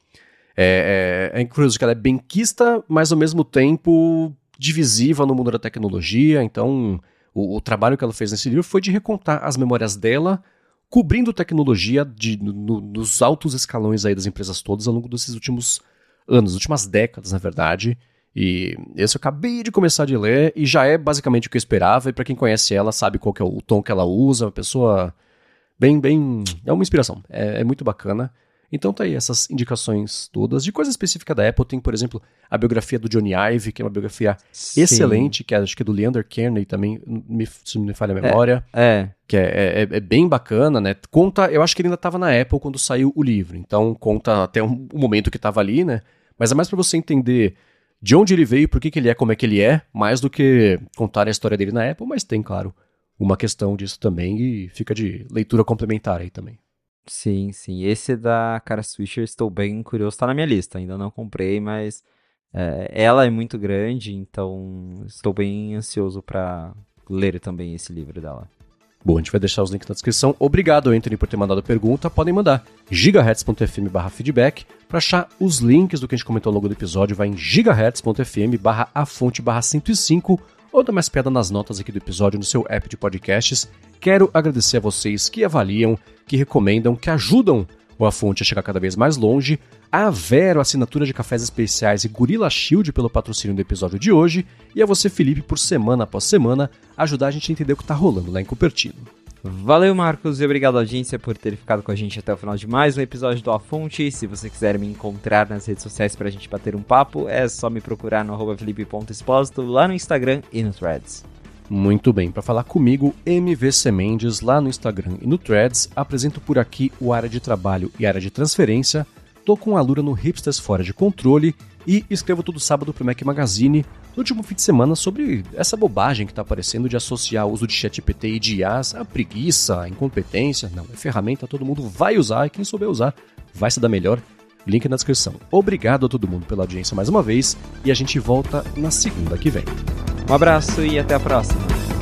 É, é, é curioso que ela é benquista, mas ao mesmo tempo divisiva no mundo da tecnologia. Então, o, o trabalho que ela fez nesse livro foi de recontar as memórias dela, cobrindo tecnologia de, no, nos altos escalões aí das empresas todas ao longo desses últimos anos, últimas décadas, na verdade. E esse eu acabei de começar de ler e já é basicamente o que eu esperava. E pra quem conhece ela, sabe qual que é o tom que ela usa. Uma pessoa bem, bem... É uma inspiração. É, é muito bacana. Então tá aí essas indicações todas. De coisa específica da Apple, tem, por exemplo, a biografia do Johnny Ive, que é uma biografia Sim. excelente, que é, acho que é do Leander Kearney também, me, se não me falha a memória. É. é. Que é, é, é bem bacana, né? Conta, eu acho que ele ainda tava na Apple quando saiu o livro. Então conta até o um, um momento que tava ali, né? Mas é mais pra você entender de onde ele veio, por que, que ele é como é que ele é, mais do que contar a história dele na Apple, mas tem, claro, uma questão disso também e fica de leitura complementar aí também. Sim, sim. Esse da Kara Swisher, estou bem curioso, tá na minha lista, ainda não comprei, mas é, ela é muito grande, então estou bem ansioso para ler também esse livro dela. Bom, a gente vai deixar os links na descrição. Obrigado, Anthony, por ter mandado a pergunta. Podem mandar gigahertz.fm barra feedback. Para achar os links do que a gente comentou ao longo do episódio, vai em gigahertz.fm barra a fonte barra cento e cinco ou dá mais piada nas notas aqui do episódio no seu app de podcasts. Quero agradecer a vocês que avaliam, que recomendam, que ajudam o A Fonte a chegar cada vez mais longe. A Vero, assinatura de cafés especiais, e Gorilla Shield pelo patrocínio do episódio de hoje. E a você, Felipe, por semana após semana, ajudar a gente a entender o que está rolando lá em Cupertino. Valeu, Marcos, e obrigado, audiência, por ter ficado com a gente até o final de mais um episódio do A Fonte. Se você quiser me encontrar nas redes sociais pra gente bater um papo, é só me procurar no arroba felipe ponto expósito, lá no Instagram e no Threads. Muito bem, para falar comigo, M V C Mendes, lá no Instagram e no Threads. Apresento por aqui o Área de Trabalho e Área de Transferência. Tô com a Lura no Hipsters Fora de Controle e escrevo todo sábado pro Mac Magazine, no último fim de semana, sobre essa bobagem que tá aparecendo de associar o uso de ChatGPT e de I As a preguiça, a incompetência. Não, é ferramenta, todo mundo vai usar e quem souber usar vai se dar melhor. Link na descrição. Obrigado a todo mundo pela audiência mais uma vez e a gente volta na segunda que vem. Um abraço e até a próxima.